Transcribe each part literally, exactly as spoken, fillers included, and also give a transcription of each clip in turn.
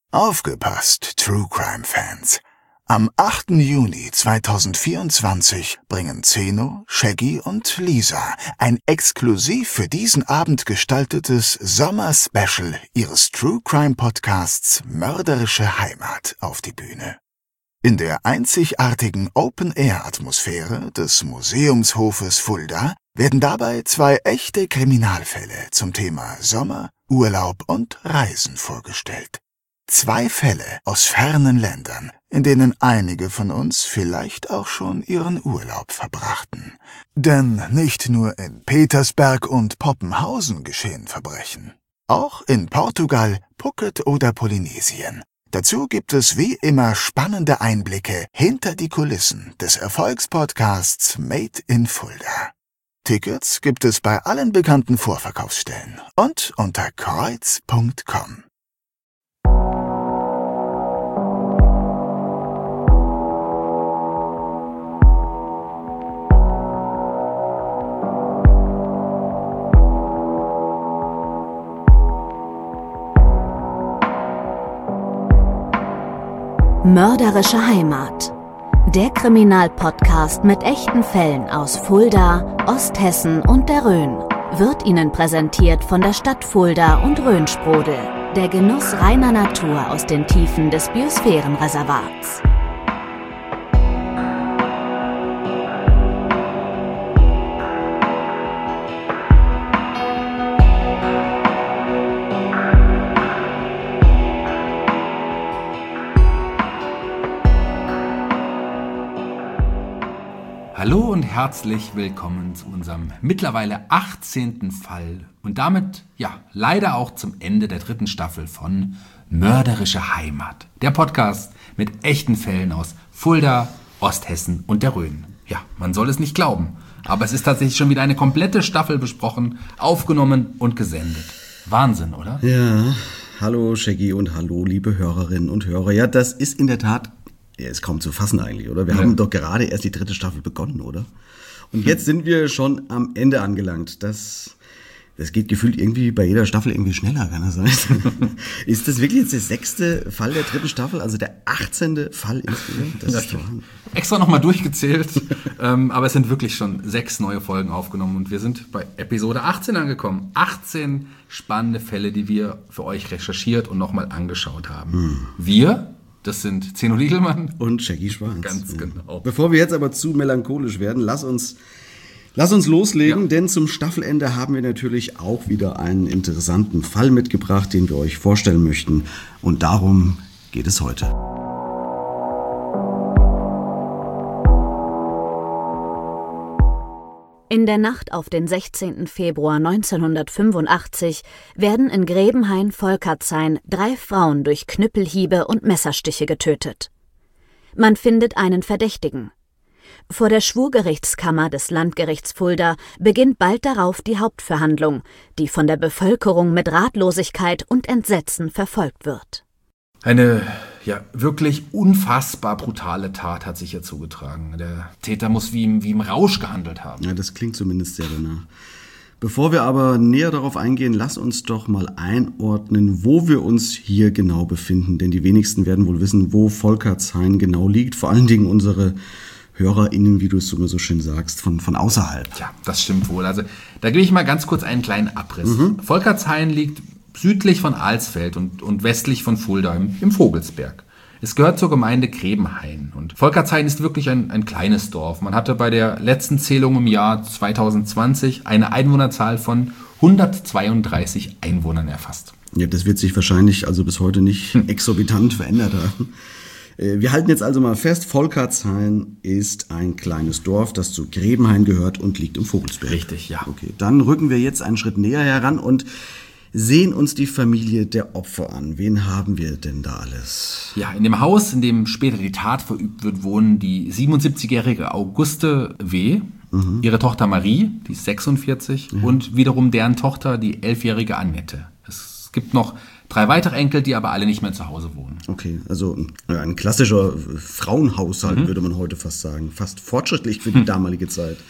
Aufgepasst, True Crime Fans! Am achten Juni zweitausendvierundzwanzig bringen Zeno, Shaggy und Lisa ein exklusiv für diesen Abend gestaltetes Sommer-Special ihres True Crime Podcasts Mörderische Heimat auf die Bühne. In der einzigartigen Open-Air-Atmosphäre des Museumshofes Fulda werden dabei zwei echte Kriminalfälle zum Thema Sommer, Urlaub und Reisen vorgestellt. Zwei Fälle aus fernen Ländern, in denen einige von uns vielleicht auch schon ihren Urlaub verbrachten. Denn nicht nur in Petersberg und Poppenhausen geschehen Verbrechen. Auch in Portugal, Phuket oder Polynesien. Dazu gibt es wie immer spannende Einblicke hinter die Kulissen des Erfolgspodcasts Made in Fulda. Tickets gibt es bei allen bekannten Vorverkaufsstellen und unter kreuz punkt com. Mörderische Heimat. Der Kriminalpodcast mit echten Fällen aus Fulda, Osthessen und der Rhön wird Ihnen präsentiert von der Stadt Fulda und Rhönsprudel. Der Genuss reiner Natur aus den Tiefen des Biosphärenreservats. Hallo und herzlich willkommen zu unserem mittlerweile achtzehnten Fall und damit, ja, leider auch zum Ende der dritten Staffel von Mörderische Heimat. Der Podcast mit echten Fällen aus Fulda, Osthessen und der Rhön. Ja, man soll es nicht glauben, aber es ist tatsächlich schon wieder eine komplette Staffel besprochen, aufgenommen und gesendet. Wahnsinn, oder? Ja, hallo Shaggy und hallo liebe Hörerinnen und Hörer. Ja, das ist in der Tat... Ja, ist kaum zu fassen eigentlich, oder? Wir ja. haben doch gerade erst die dritte Staffel begonnen, oder? Und jetzt sind wir schon am Ende angelangt. Das, das geht gefühlt irgendwie bei jeder Staffel irgendwie schneller, kann das sein? Ist das wirklich jetzt der sechste Fall der dritten Staffel, also der achtzehnte Fall insgesamt? Das ja, ist doch extra nochmal durchgezählt, ähm, aber es sind wirklich schon sechs neue Folgen aufgenommen und wir sind bei Episode achtzehn angekommen. achtzehn spannende Fälle, die wir für euch recherchiert und nochmal angeschaut haben. Hm. Wir... Das sind Zeno Liegelmann und Shaggy Schwanz. Ganz genau. Bevor wir jetzt aber zu melancholisch werden, lass uns, lass uns loslegen, ja. Denn zum Staffelende haben wir natürlich auch wieder einen interessanten Fall mitgebracht, den wir euch vorstellen möchten. Und darum geht es heute. In der Nacht auf den sechzehnten Februar neunzehnhundertfünfundachtzig werden in Grebenhain-Volkertshain drei Frauen durch Knüppelhiebe und Messerstiche getötet. Man findet einen Verdächtigen. Vor der Schwurgerichtskammer des Landgerichts Fulda beginnt bald darauf die Hauptverhandlung, die von der Bevölkerung mit Ratlosigkeit und Entsetzen verfolgt wird. Eine ja wirklich unfassbar brutale Tat hat sich hier zugetragen. Der Täter muss wie im, wie im Rausch gehandelt haben. Ja, das klingt zumindest sehr danach. Bevor wir aber näher darauf eingehen, lass uns doch mal einordnen, wo wir uns hier genau befinden. Denn die wenigsten werden wohl wissen, wo Volkertshain genau liegt. Vor allen Dingen unsere HörerInnen, wie du es immer so schön sagst, von, von außerhalb. Ja, das stimmt wohl. Also da gebe ich mal ganz kurz einen kleinen Abriss. Mhm. Volkertshain liegt südlich von Alsfeld und, und westlich von Fulda im, im Vogelsberg. Es gehört zur Gemeinde Grebenhain. Und Volkertshain ist wirklich ein, ein kleines Dorf. Man hatte bei der letzten Zählung im Jahr zweitausendzwanzig eine Einwohnerzahl von hundertzweiunddreißig Einwohnern erfasst. Ja, das wird sich wahrscheinlich also bis heute nicht hm. exorbitant verändert haben. Wir halten jetzt also mal fest, Volkertshain ist ein kleines Dorf, das zu Grebenhain gehört und liegt im Vogelsberg. Richtig, ja. Okay, dann rücken wir jetzt einen Schritt näher heran und sehen uns die Familie der Opfer an. Wen haben wir denn da alles? Ja, in dem Haus, in dem später die Tat verübt wird, wohnen die siebenundsiebzigjährige Auguste W., mhm. ihre Tochter Marie, die ist sechsundvierzig, mhm. und wiederum deren Tochter, die elfjährige Annette. Es gibt noch drei weitere Enkel, die aber alle nicht mehr zu Hause wohnen. Okay, also ein klassischer Frauenhaushalt, mhm. würde man heute fast sagen. Fast fortschrittlich für die damalige Zeit.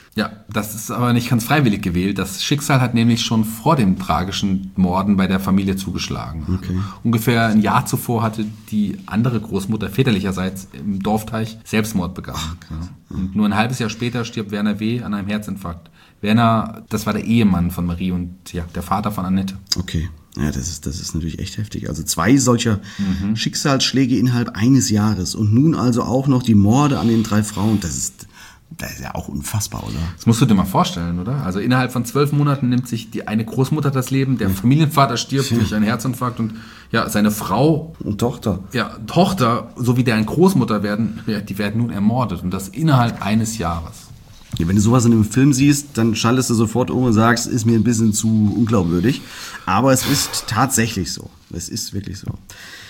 Ja, das ist aber nicht ganz freiwillig gewählt. Das Schicksal hat nämlich schon vor dem tragischen Morden bei der Familie zugeschlagen. Okay. Also ungefähr ein Jahr zuvor hatte die andere Großmutter väterlicherseits im Dorfteich Selbstmord begangen. Ja. Und nur ein halbes Jahr später stirbt Werner W. an einem Herzinfarkt. Werner, das war der Ehemann von Marie und ja, der Vater von Annette. Okay. Ja, das ist, das ist natürlich echt heftig. Also zwei solcher mhm. Schicksalsschläge innerhalb eines Jahres und nun also auch noch die Morde an den drei Frauen. Das ist, das ist ja auch unfassbar, oder? Das musst du dir mal vorstellen, oder? Also innerhalb von zwölf Monaten nimmt sich die eine Großmutter das Leben, der Familienvater stirbt ja. durch einen Herzinfarkt und ja, seine Frau und Tochter. Ja, Tochter sowie deren Großmutter werden, ja, die werden nun ermordet und das innerhalb eines Jahres. Ja, wenn du sowas in einem Film siehst, dann schaltest du sofort um und sagst, ist mir ein bisschen zu unglaubwürdig. Aber es ist tatsächlich so. Es ist wirklich so.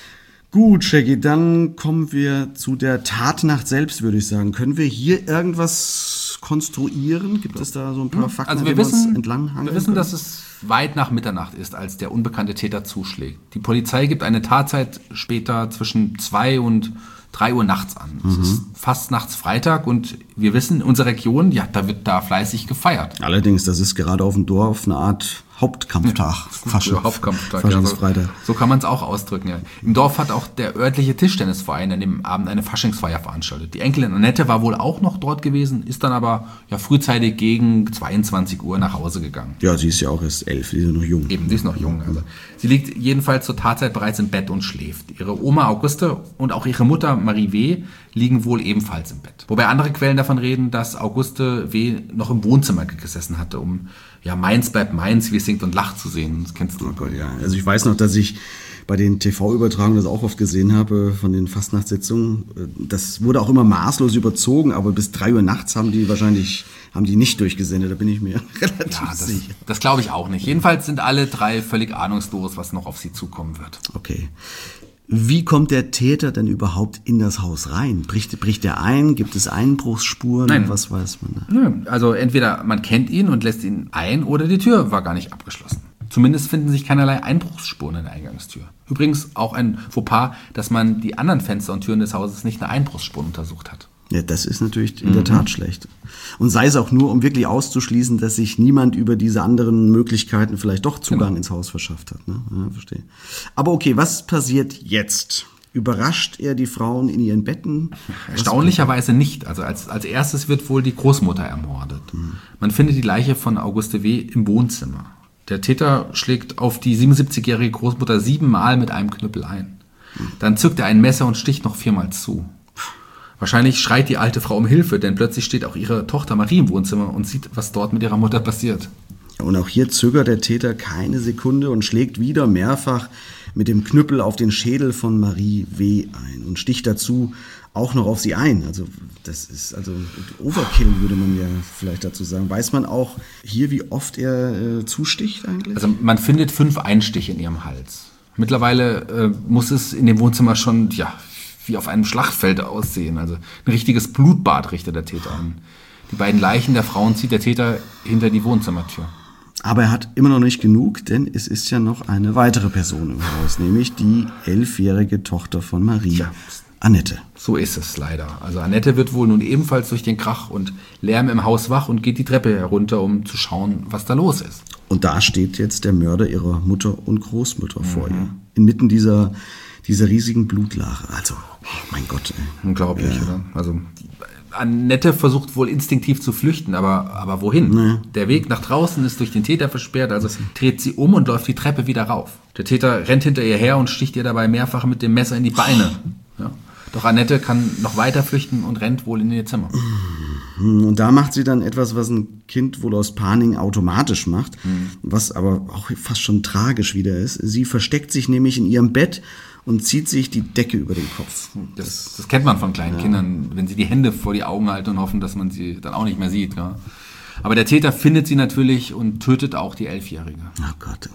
Gut, Shaggy, dann kommen wir zu der Tatnacht selbst, würde ich sagen. Können wir hier irgendwas konstruieren? Gibt es da so ein paar Fakten, also wir die wir wissen, uns entlanghangeln Wir wissen, können? dass es weit nach Mitternacht ist, als der unbekannte Täter zuschlägt. Die Polizei gibt eine Tatzeit später zwischen zwei und drei Uhr nachts an. Es mhm. ist fast nachts Freitag und wir wissen, in unserer Region, ja, da wird da fleißig gefeiert. Allerdings, das ist gerade auf dem Dorf eine Art Hauptkampftag. Fasch- Hauptkampftag, Faschingsfreitag. Ja, so, so kann man es auch ausdrücken. Ja. Im Dorf hat auch der örtliche Tischtennisverein an dem Abend eine Faschingsfeier veranstaltet. Die Enkelin Annette war wohl auch noch dort gewesen, ist dann aber ja frühzeitig gegen zweiundzwanzig Uhr nach Hause gegangen. Ja, sie ist ja auch erst elf, sie ist noch jung. Eben, sie ist noch jung. Also. Sie liegt jedenfalls zur Tatzeit bereits im Bett und schläft. Ihre Oma Auguste und auch ihre Mutter Marie W. liegen wohl ebenfalls im Bett. Wobei andere Quellen davon reden, dass Auguste W. noch im Wohnzimmer gesessen hatte, um ja Mainz bleibt Mainz, wie es singt und lacht zu sehen. Das kennst du. Oh Gott, ja. Also ich weiß noch, dass ich bei den T V-Übertragungen das auch oft gesehen habe von den Fastnachtssitzungen. Das wurde auch immer maßlos überzogen, aber bis drei Uhr nachts haben die wahrscheinlich haben die nicht durchgesendet, da bin ich mir relativ ja, das, sicher. Das glaube ich auch nicht. Jedenfalls sind alle drei völlig ahnungslos, was noch auf sie zukommen wird. Okay. Wie kommt der Täter denn überhaupt in das Haus rein? Bricht, bricht er ein? Gibt es Einbruchsspuren? Nein. Was weiß man da? Nö. Also entweder man kennt ihn und lässt ihn ein oder die Tür war gar nicht abgeschlossen. Zumindest finden sich keinerlei Einbruchsspuren in der Eingangstür. Übrigens auch ein Fauxpas, dass man die anderen Fenster und Türen des Hauses nicht nach Einbruchsspuren untersucht hat. Ja, das ist natürlich in der Tat schlecht. Und sei es auch nur, um wirklich auszuschließen, dass sich niemand über diese anderen Möglichkeiten vielleicht doch Zugang genau. ins Haus verschafft hat. Ne? Ja, verstehe. Aber okay, was passiert jetzt? Überrascht er die Frauen in ihren Betten? Erstaunlicherweise nicht. Also als, als erstes wird wohl die Großmutter ermordet. Mhm. Man findet die Leiche von Auguste W. im Wohnzimmer. Der Täter schlägt auf die siebenundsiebzigjährige Großmutter siebenmal mit einem Knüppel ein. Dann zückt er ein Messer und sticht noch viermal zu. Wahrscheinlich schreit die alte Frau um Hilfe, denn plötzlich steht auch ihre Tochter Marie im Wohnzimmer und sieht, was dort mit ihrer Mutter passiert. Und auch hier zögert der Täter keine Sekunde und schlägt wieder mehrfach mit dem Knüppel auf den Schädel von Marie W. ein und sticht dazu auch noch auf sie ein. Also das ist also Overkill, würde man ja vielleicht dazu sagen. Weiß man auch hier, wie oft er äh, zusticht eigentlich? Also man findet fünf Einstiche in ihrem Hals. Mittlerweile äh, muss es in dem Wohnzimmer schon, ja, wie auf einem Schlachtfeld aussehen. Also ein richtiges Blutbad richtet der Täter an. Die beiden Leichen der Frauen zieht der Täter hinter die Wohnzimmertür. Aber er hat immer noch nicht genug, denn es ist ja noch eine weitere Person im Haus, nämlich die elfjährige Tochter von Marie, ja. Annette. So ist es leider. Also Annette wird wohl nun ebenfalls durch den Krach und Lärm im Haus wach und geht die Treppe herunter, um zu schauen, was da los ist. Und da steht jetzt der Mörder ihrer Mutter und Großmutter mhm. vor ihr. Inmitten dieser, dieser riesigen Blutlache. Also, oh mein Gott. Ey. Unglaublich, ja. oder? Also Annette versucht wohl instinktiv zu flüchten, aber, aber wohin? Nee. Der Weg nach draußen ist durch den Täter versperrt, also dreht sie um und läuft die Treppe wieder rauf. Der Täter rennt hinter ihr her und sticht ihr dabei mehrfach mit dem Messer in die Beine. Ja. Doch Annette kann noch weiter flüchten und rennt wohl in ihr Zimmer. Und da macht sie dann etwas, was ein Kind wohl aus Panik automatisch macht, mhm. was aber auch fast schon tragisch wieder ist. Sie versteckt sich nämlich in ihrem Bett und zieht sich die Decke über den Kopf. Das, das kennt man von kleinen ja. Kindern, wenn sie die Hände vor die Augen halten und hoffen, dass man sie dann auch nicht mehr sieht. Ja. Aber der Täter findet sie natürlich und tötet auch die Elfjährige. Oh Gott,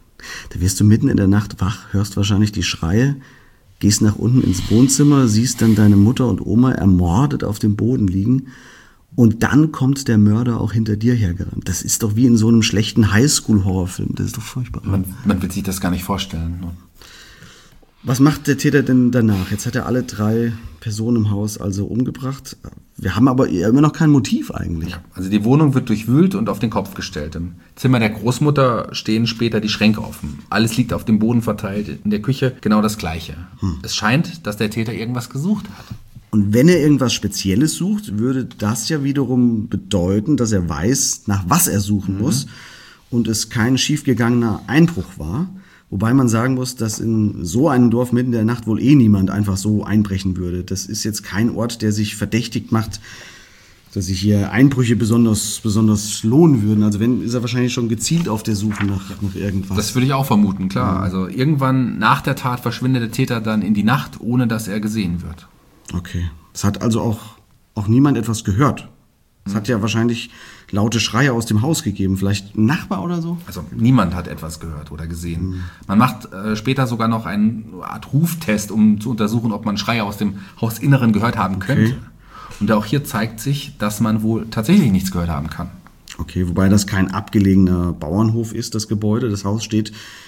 da wirst du mitten in der Nacht wach, hörst wahrscheinlich die Schreie, gehst nach unten ins Wohnzimmer, siehst dann deine Mutter und Oma ermordet auf dem Boden liegen und dann kommt der Mörder auch hinter dir hergerannt. Das ist doch wie in so einem schlechten Highschool-Horrorfilm, das ist doch furchtbar. Man, man will sich das gar nicht vorstellen. Was macht der Täter denn danach? Jetzt hat er alle drei Personen im Haus also umgebracht. Wir haben aber immer noch kein Motiv eigentlich. Ja, also die Wohnung wird durchwühlt und auf den Kopf gestellt. Im Zimmer der Großmutter stehen später die Schränke offen. Alles liegt auf dem Boden verteilt. In der Küche genau das Gleiche. Hm. Es scheint, dass der Täter irgendwas gesucht hat. Und wenn er irgendwas Spezielles sucht, würde das ja wiederum bedeuten, dass er weiß, nach was er suchen mhm. muss und es kein schiefgegangener Einbruch war. Wobei man sagen muss, dass in so einem Dorf mitten in der Nacht wohl eh niemand einfach so einbrechen würde. Das ist jetzt kein Ort, der sich verdächtig macht, dass sich hier Einbrüche besonders, besonders lohnen würden. Also wenn, ist er wahrscheinlich schon gezielt auf der Suche nach, nach irgendwas. Das würde ich auch vermuten, klar. Ja. Also irgendwann nach der Tat verschwindet der Täter dann in die Nacht, ohne dass er gesehen wird. Okay. Es hat also auch, auch niemand etwas gehört. Es hm. hat ja wahrscheinlich laute Schreie aus dem Haus gegeben. Vielleicht ein Nachbar oder so? Also niemand hat etwas gehört oder gesehen. Hm. Man macht äh, später sogar noch eine Art Ruftest, um zu untersuchen, ob man Schreie aus dem Hausinneren gehört haben könnte. Okay. Und auch hier zeigt sich, dass man wohl tatsächlich nichts gehört haben kann. Okay, wobei das kein abgelegener Bauernhof ist, das Gebäude. Das Haus steht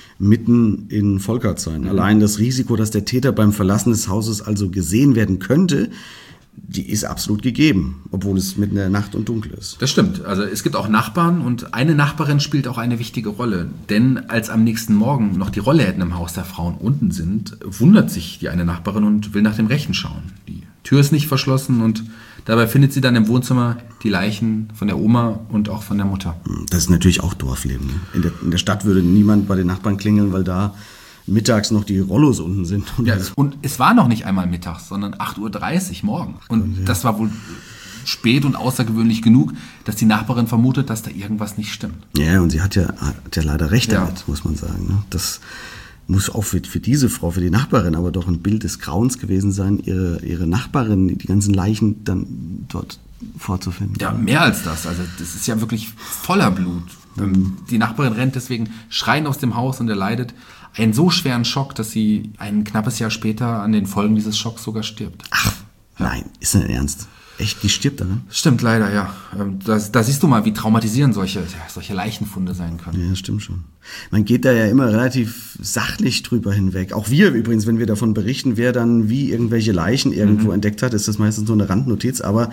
mitten in Volkertshain. Mhm. Allein das Risiko, dass der Täter beim Verlassen des Hauses also gesehen werden könnte, die ist absolut gegeben, obwohl es mitten in der Nacht und dunkel ist. Das stimmt. Also es gibt auch Nachbarn und eine Nachbarin spielt auch eine wichtige Rolle. Denn als am nächsten Morgen noch die Rollläden im Haus der Frauen unten sind, wundert sich die eine Nachbarin und will nach dem Rechen schauen. Die Tür ist nicht verschlossen und dabei findet sie dann im Wohnzimmer die Leichen von der Oma und auch von der Mutter. Das ist natürlich auch Dorfleben. In der, in der Stadt würde niemand bei den Nachbarn klingeln, weil da mittags noch die Rollos unten sind. Ja, und es war noch nicht einmal mittags, sondern acht Uhr dreißig morgens. Und ja. das war wohl spät und außergewöhnlich genug, dass die Nachbarin vermutet, dass da irgendwas nicht stimmt. Ja, und sie hat ja, hat ja leider recht ja. damit, muss man sagen. Das muss auch für, für diese Frau, für die Nachbarin, aber doch ein Bild des Grauens gewesen sein, ihre, ihre Nachbarin, die ganzen Leichen dann dort vorzufinden. Ja, mehr als das. Also das ist ja wirklich voller Blut. Mhm. Die Nachbarin rennt deswegen schreiend aus dem Haus und erleidet einen so schweren Schock, dass sie ein knappes Jahr später an den Folgen dieses Schocks sogar stirbt. Ach, ja. Nein, ist das ernst? Echt, die stirbt daran? Stimmt, leider, ja. Da, da siehst du mal, wie traumatisierend solche, solche Leichenfunde sein können. Ja, das stimmt schon. Man geht da ja immer relativ sachlich drüber hinweg. Auch wir übrigens, wenn wir davon berichten, wer dann wie irgendwelche Leichen irgendwo mhm. entdeckt hat, ist das meistens nur eine Randnotiz. Aber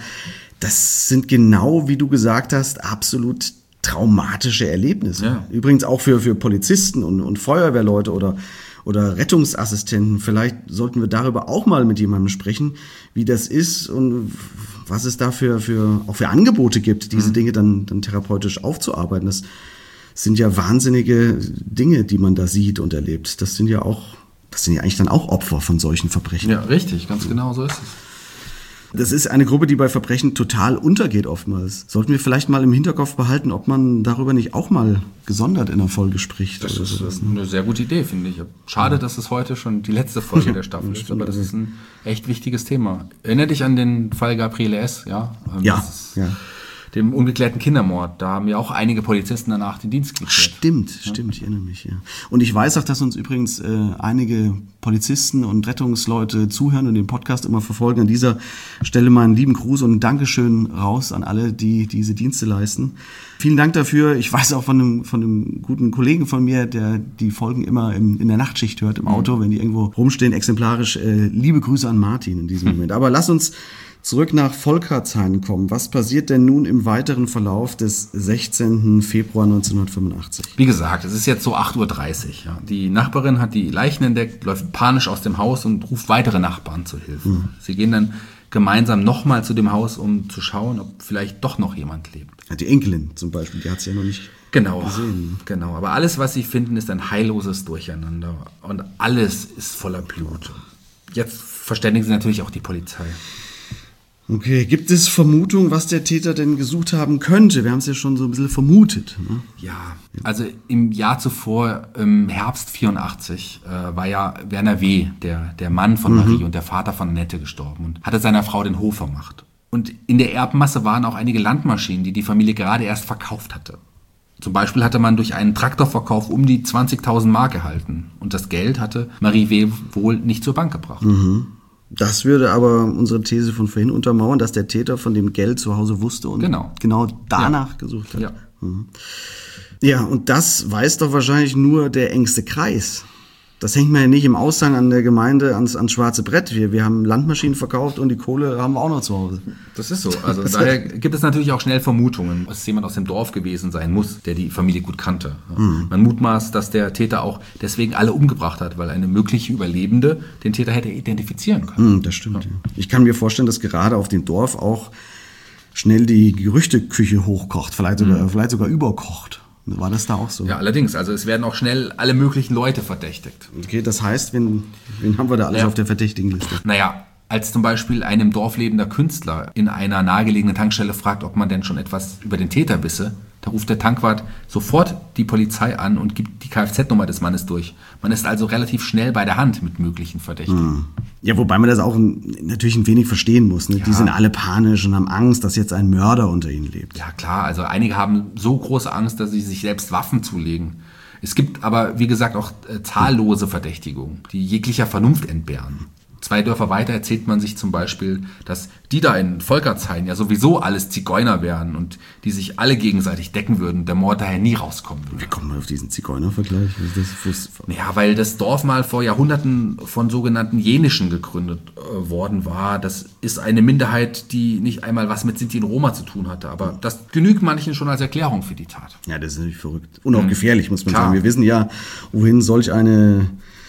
das sind genau, wie du gesagt hast, absolut traumatische Erlebnisse. Ja. Übrigens auch für, für Polizisten und, und Feuerwehrleute oder, oder Rettungsassistenten. Vielleicht sollten wir darüber auch mal mit jemandem sprechen, wie das ist und was es da für, für, auch für Angebote gibt, diese mhm. Dinge dann, dann therapeutisch aufzuarbeiten. Das sind ja wahnsinnige Dinge, die man da sieht und erlebt. Das sind ja auch, das sind ja eigentlich dann auch Opfer von solchen Verbrechen. Ja, richtig, ganz genau so ist es. Das ist eine Gruppe, die bei Verbrechen total untergeht oftmals. Sollten wir vielleicht mal im Hinterkopf behalten, ob man darüber nicht auch mal gesondert in der Folge spricht. Das ist sowas, ne? Eine sehr gute Idee, finde ich. Schade, dass es heute schon die letzte Folge der Staffel ist, aber das ist ein echt wichtiges Thema. Erinnere dich an den Fall Gabriele S., ja? Ja, ja. Dem ungeklärten Kindermord. Da haben ja auch einige Polizisten danach den Dienst geklärt. Stimmt, ja. stimmt, ich erinnere mich, ja. Und ich weiß auch, dass uns übrigens äh, einige Polizisten und Rettungsleute zuhören und den Podcast immer verfolgen. An dieser Stelle mal einen lieben Gruß und ein Dankeschön raus an alle, die diese Dienste leisten. Vielen Dank dafür. Ich weiß auch von einem, von einem guten Kollegen von mir, der die Folgen immer im, in der Nachtschicht hört, im Auto, mhm. wenn die irgendwo rumstehen, exemplarisch. Äh, liebe Grüße an Martin in diesem Moment. Aber lass uns zurück nach Volkertshain kommen. Was passiert denn nun im weiteren Verlauf des sechzehnten Februar neunzehnhundertfünfundachtzig? Wie gesagt, es ist jetzt so acht Uhr dreißig. Ja. Die Nachbarin hat die Leichen entdeckt, läuft panisch aus dem Haus und ruft weitere Nachbarn zu Hilfe. Mhm. Sie gehen dann gemeinsam nochmal zu dem Haus, um zu schauen, ob vielleicht doch noch jemand lebt. Ja, die Enkelin zum Beispiel, die hat sie ja noch nicht genau, gesehen. Genau, aber alles, was sie finden, ist ein heilloses Durcheinander. Und alles ist voller Blut. Jetzt verständigen sie natürlich auch die Polizei. Okay, gibt es Vermutungen, was der Täter denn gesucht haben könnte? Wir haben es ja schon so ein bisschen vermutet. Ne? Ja, also im Jahr zuvor, im Herbst vierundachtzig, äh, war ja Werner W., der, der Mann von Marie mhm. und der Vater von Annette, gestorben und hatte seiner Frau den Hof vermacht. Und in der Erbmasse waren auch einige Landmaschinen, die die Familie gerade erst verkauft hatte. Zum Beispiel hatte man durch einen Traktorverkauf um die zwanzigtausend Mark erhalten. Und das Geld hatte Marie W. wohl nicht zur Bank gebracht. Mhm. Das würde aber unsere These von vorhin untermauern, dass der Täter von dem Geld zu Hause wusste und genau, genau danach ja. gesucht hat. Ja. Mhm. Ja, und das weiß doch wahrscheinlich nur der engste Kreis Das hängt mir ja nicht im Aushang an der Gemeinde ans, ans schwarze Brett. Wir, wir haben Landmaschinen verkauft und die Kohle haben wir auch noch zu Hause. Das ist so. Also daher gibt es natürlich auch schnell Vermutungen, dass es jemand aus dem Dorf gewesen sein muss, der die Familie gut kannte. Mhm. Man mutmaßt, dass der Täter auch deswegen alle umgebracht hat, weil eine mögliche Überlebende den Täter hätte identifizieren können. Mhm, das stimmt. Ja. Ich kann mir vorstellen, dass gerade auf dem Dorf auch schnell die Gerüchteküche hochkocht, vielleicht sogar, mhm. vielleicht sogar überkocht. War das da auch so? Ja, allerdings. Also es werden auch schnell alle möglichen Leute verdächtigt. Okay, das heißt, wen, wen haben wir da alles ja. auf der Verdächtigenliste? Naja, als zum Beispiel ein im Dorf lebender Künstler in einer nahegelegenen Tankstelle fragt, ob man denn schon etwas über den Täter wisse, da ruft der Tankwart sofort die Polizei an und gibt die Kfz-Nummer des Mannes durch. Man ist also relativ schnell bei der Hand mit möglichen Verdächtigen. Hm. Ja, wobei man das auch natürlich ein wenig verstehen muss. Ne? Ja. Die sind alle panisch und haben Angst, dass jetzt ein Mörder unter ihnen lebt. Ja klar, also einige haben so große Angst, dass sie sich selbst Waffen zulegen. Es gibt aber, wie gesagt, auch äh, zahllose Verdächtigungen, die jeglicher Vernunft entbehren. Zwei Dörfer weiter erzählt man sich zum Beispiel, dass die da in Volkertshain ja sowieso alles Zigeuner wären und die sich alle gegenseitig decken würden, der Mord daher nie rauskommen würde. Wie kommt man auf diesen Zigeuner-Vergleich? Ja, weil das Dorf mal vor Jahrhunderten von sogenannten Jenischen gegründet äh, worden war. Das ist eine Minderheit, die nicht einmal was mit Sinti und Roma zu tun hatte. Aber das genügt manchen schon als Erklärung für die Tat. Ja, das ist natürlich verrückt. Und auch mhm. gefährlich, muss man Klar. sagen. Wir wissen ja, wohin solch eine...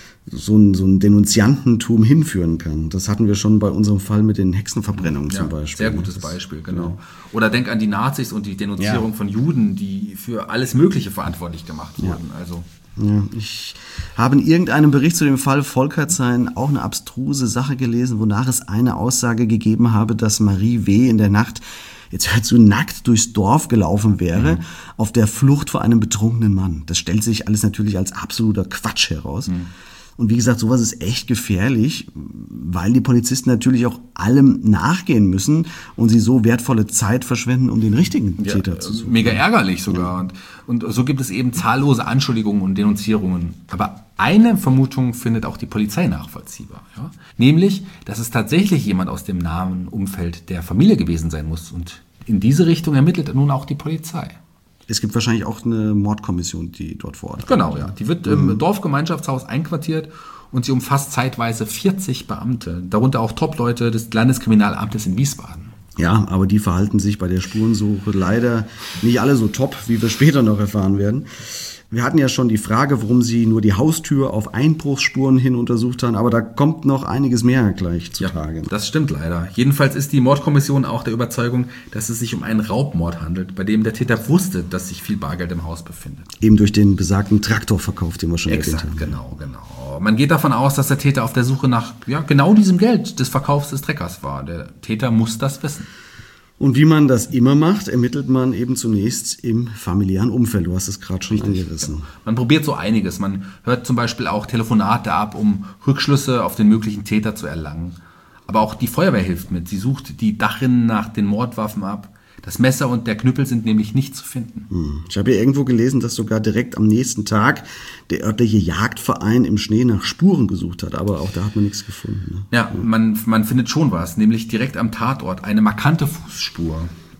so ein, so ein Denunziantentum hinführen kann. Das hatten wir schon bei unserem Fall mit den Hexenverbrennungen ja, zum Beispiel. Sehr gutes Beispiel, genau. Ja. Oder denk an die Nazis und die Denunzierung ja. von Juden, die für alles Mögliche verantwortlich gemacht wurden. Ja. Also ja, ich habe in irgendeinem Bericht zu dem Fall Volkertshain auch eine abstruse Sache gelesen, wonach es eine Aussage gegeben habe, dass Marie W. in der Nacht, jetzt hört zu, nackt durchs Dorf gelaufen wäre, mhm. auf der Flucht vor einem betrunkenen Mann. Das stellt sich alles natürlich als absoluter Quatsch heraus. Mhm. Und wie gesagt, sowas ist echt gefährlich, weil die Polizisten natürlich auch allem nachgehen müssen und sie so wertvolle Zeit verschwenden, um den richtigen ja, Täter zu suchen. Mega ärgerlich sogar. Und, und so gibt es eben zahllose Anschuldigungen und Denunzierungen. Aber eine Vermutung findet auch die Polizei nachvollziehbar. Ja? Nämlich, dass es tatsächlich jemand aus dem nahen Umfeld der Familie gewesen sein muss. Und in diese Richtung ermittelt nun auch die Polizei. Es gibt wahrscheinlich auch eine Mordkommission, die dort vor Ort ist. Genau, ja. Die wird im mhm. Dorfgemeinschaftshaus einquartiert und sie umfasst zeitweise vierzig Beamte, darunter auch Top-Leute des Landeskriminalamtes in Wiesbaden. Ja, aber die verhalten sich bei der Spurensuche leider nicht alle so top, wie wir später noch erfahren werden. Wir hatten ja schon die Frage, warum sie nur die Haustür auf Einbruchsspuren hin untersucht haben, aber da kommt noch einiges mehr gleich zutage. Ja, das stimmt leider. Jedenfalls ist die Mordkommission auch der Überzeugung, dass es sich um einen Raubmord handelt, bei dem der Täter wusste, dass sich viel Bargeld im Haus befindet. Eben durch den besagten Traktorverkauf, den wir schon erwähnt haben. Exakt, genau, genau. Man geht davon aus, dass der Täter auf der Suche nach ja, genau diesem Geld des Verkaufs des Treckers war. Der Täter muss das wissen. Und wie man das immer macht, ermittelt man eben zunächst im familiären Umfeld. Du hast es gerade schon Richtig, angerissen. Genau. Man probiert so einiges. Man hört zum Beispiel auch Telefonate ab, um Rückschlüsse auf den möglichen Täter zu erlangen. Aber auch die Feuerwehr hilft mit. Sie sucht die Dachrinnen nach den Mordwaffen ab. Das Messer und der Knüppel sind nämlich nicht zu finden. Hm. Ich habe ja irgendwo gelesen, dass sogar direkt am nächsten Tag der örtliche Jagdverein im Schnee nach Spuren gesucht hat. Aber auch da hat man nichts gefunden. Ne? Ja, ja. Man, man findet schon was. Nämlich direkt am Tatort eine markante Fußspur.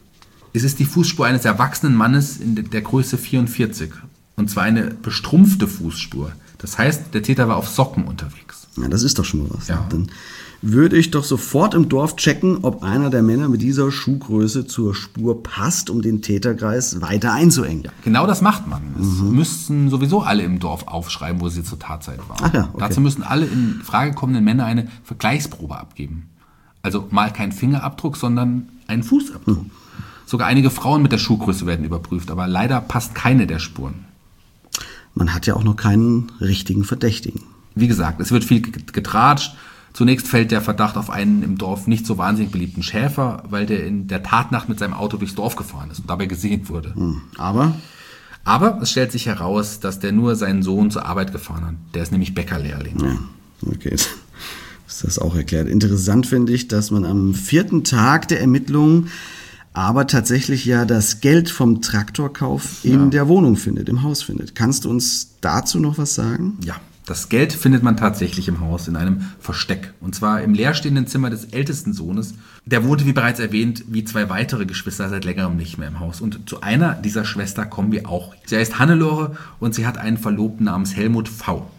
Es ist die Fußspur eines erwachsenen Mannes in der Größe vierundvierzig. Und zwar eine bestrumpfte Fußspur. Das heißt, der Täter war auf Socken unterwegs. Ja, das ist doch schon mal was. Ja. Dann würde ich doch sofort im Dorf checken, ob einer der Männer mit dieser Schuhgröße zur Spur passt, um den Täterkreis weiter einzuengen. Ja, genau das macht man. Es mhm. müssten sowieso alle im Dorf aufschreiben, wo sie zur Tatzeit waren. Ach ja, okay. Dazu müssen alle in Frage kommenden Männer eine Vergleichsprobe abgeben. Also mal kein Fingerabdruck, sondern einen Fußabdruck. Mhm. Sogar einige Frauen mit der Schuhgröße werden überprüft, aber leider passt keine der Spuren. Man hat ja auch noch keinen richtigen Verdächtigen. Wie gesagt, es wird viel getratscht. Zunächst fällt der Verdacht auf einen im Dorf nicht so wahnsinnig beliebten Schäfer, weil der in der Tatnacht mit seinem Auto durchs Dorf gefahren ist und dabei gesehen wurde. Hm, aber? Aber es stellt sich heraus, dass der nur seinen Sohn zur Arbeit gefahren hat. Der ist nämlich Bäckerlehrling. Ja, okay. Ist das auch erklärt. Interessant finde ich, dass man am vierten Tag der Ermittlungen aber tatsächlich ja das Geld vom Traktorkauf in ja. der Wohnung findet, im Haus findet. Kannst du uns dazu noch was sagen? Ja. Das Geld findet man tatsächlich im Haus in einem Versteck. Und zwar im leerstehenden Zimmer des ältesten Sohnes. Der wohnte, wie bereits erwähnt, wie zwei weitere Geschwister seit längerem nicht mehr im Haus. Und zu einer dieser Schwester kommen wir auch. Sie heißt Hannelore und sie hat einen Verlobten namens Helmut V.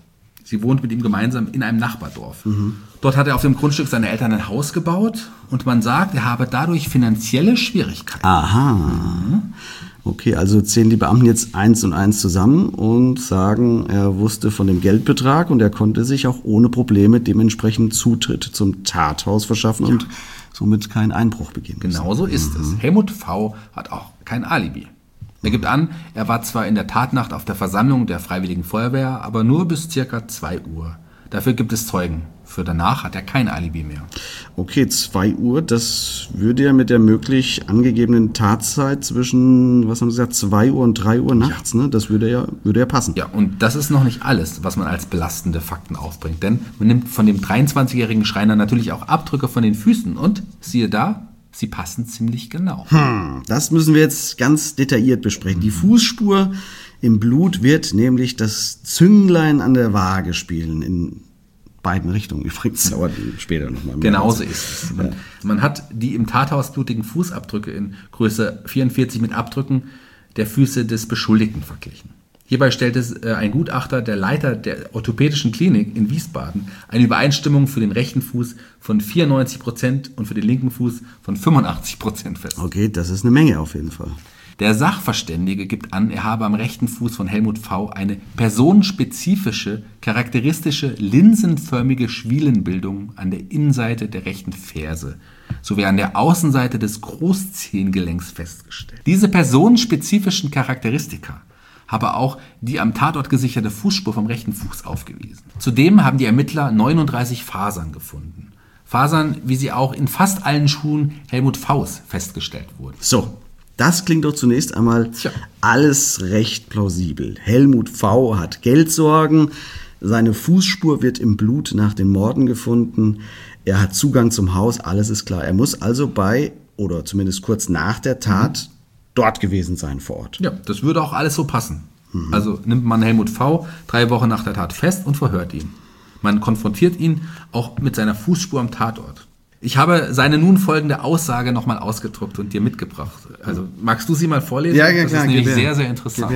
Sie wohnt mit ihm gemeinsam in einem Nachbardorf. Mhm. Dort hat er auf dem Grundstück seiner Eltern ein Haus gebaut und man sagt, er habe dadurch finanzielle Schwierigkeiten. Aha. Mhm. Okay, also zählen die Beamten jetzt eins und eins zusammen und sagen, er wusste von dem Geldbetrag und er konnte sich auch ohne Probleme dementsprechend Zutritt zum Tathaus verschaffen ja. und somit keinen Einbruch begehen müssen. Genau so ist mhm. es. Helmut V. hat auch kein Alibi. Er gibt an, er war zwar in der Tatnacht auf der Versammlung der Freiwilligen Feuerwehr, aber nur bis circa zwei Uhr. Dafür gibt es Zeugen. Für danach hat er kein Alibi mehr. Okay, zwei Uhr, das würde ja mit der möglich angegebenen Tatzeit zwischen, was haben Sie gesagt, zwei Uhr und drei Uhr nachts, ja. ne? Das würde ja, würde ja passen. Ja, und das ist noch nicht alles, was man als belastende Fakten aufbringt. Denn man nimmt von dem dreiundzwanzigjährigen Schreiner natürlich auch Abdrücke von den Füßen und siehe da, sie passen ziemlich genau. Hm, das müssen wir jetzt ganz detailliert besprechen. Die Fußspur im Blut wird nämlich das Zünglein an der Waage spielen, in beiden Richtungen übrigens. Dauert später nochmal. Genauso ist es. Man, ja. man hat die im Tathaus blutigen Fußabdrücke in Größe vierundvierzig mit Abdrücken der Füße des Beschuldigten verglichen. Hierbei stellte ein Gutachter, der Leiter der orthopädischen Klinik in Wiesbaden, eine Übereinstimmung für den rechten Fuß von vierundneunzig Prozent und für den linken Fuß von fünfundachtzig Prozent fest. Okay, das ist eine Menge auf jeden Fall. Der Sachverständige gibt an, er habe am rechten Fuß von Helmut V. eine personenspezifische, charakteristische, linsenförmige Schwielenbildung an der Innenseite der rechten Ferse sowie an der Außenseite des Großzehengelenks festgestellt. Diese personenspezifischen Charakteristika habe auch die am Tatort gesicherte Fußspur vom rechten Fuß aufgewiesen. Zudem haben die Ermittler neununddreißig Fasern gefunden. Fasern, wie sie auch in fast allen Schuhen Helmut V.s festgestellt wurden. So. Das klingt doch zunächst einmal Tja. alles recht plausibel. Helmut V. hat Geldsorgen, seine Fußspur wird im Blut nach den Morden gefunden, er hat Zugang zum Haus, alles ist klar. Er muss also bei, oder zumindest kurz nach der Tat, mhm. dort gewesen sein vor Ort. Ja, das würde auch alles so passen. Mhm. Also nimmt man Helmut V. drei Wochen nach der Tat fest und verhört ihn. Man konfrontiert ihn auch mit seiner Fußspur am Tatort. Ich habe seine nun folgende Aussage nochmal ausgedruckt und dir mitgebracht. Also magst du sie mal vorlesen? Ja, ja, das klar. ist nämlich her. sehr, sehr interessant.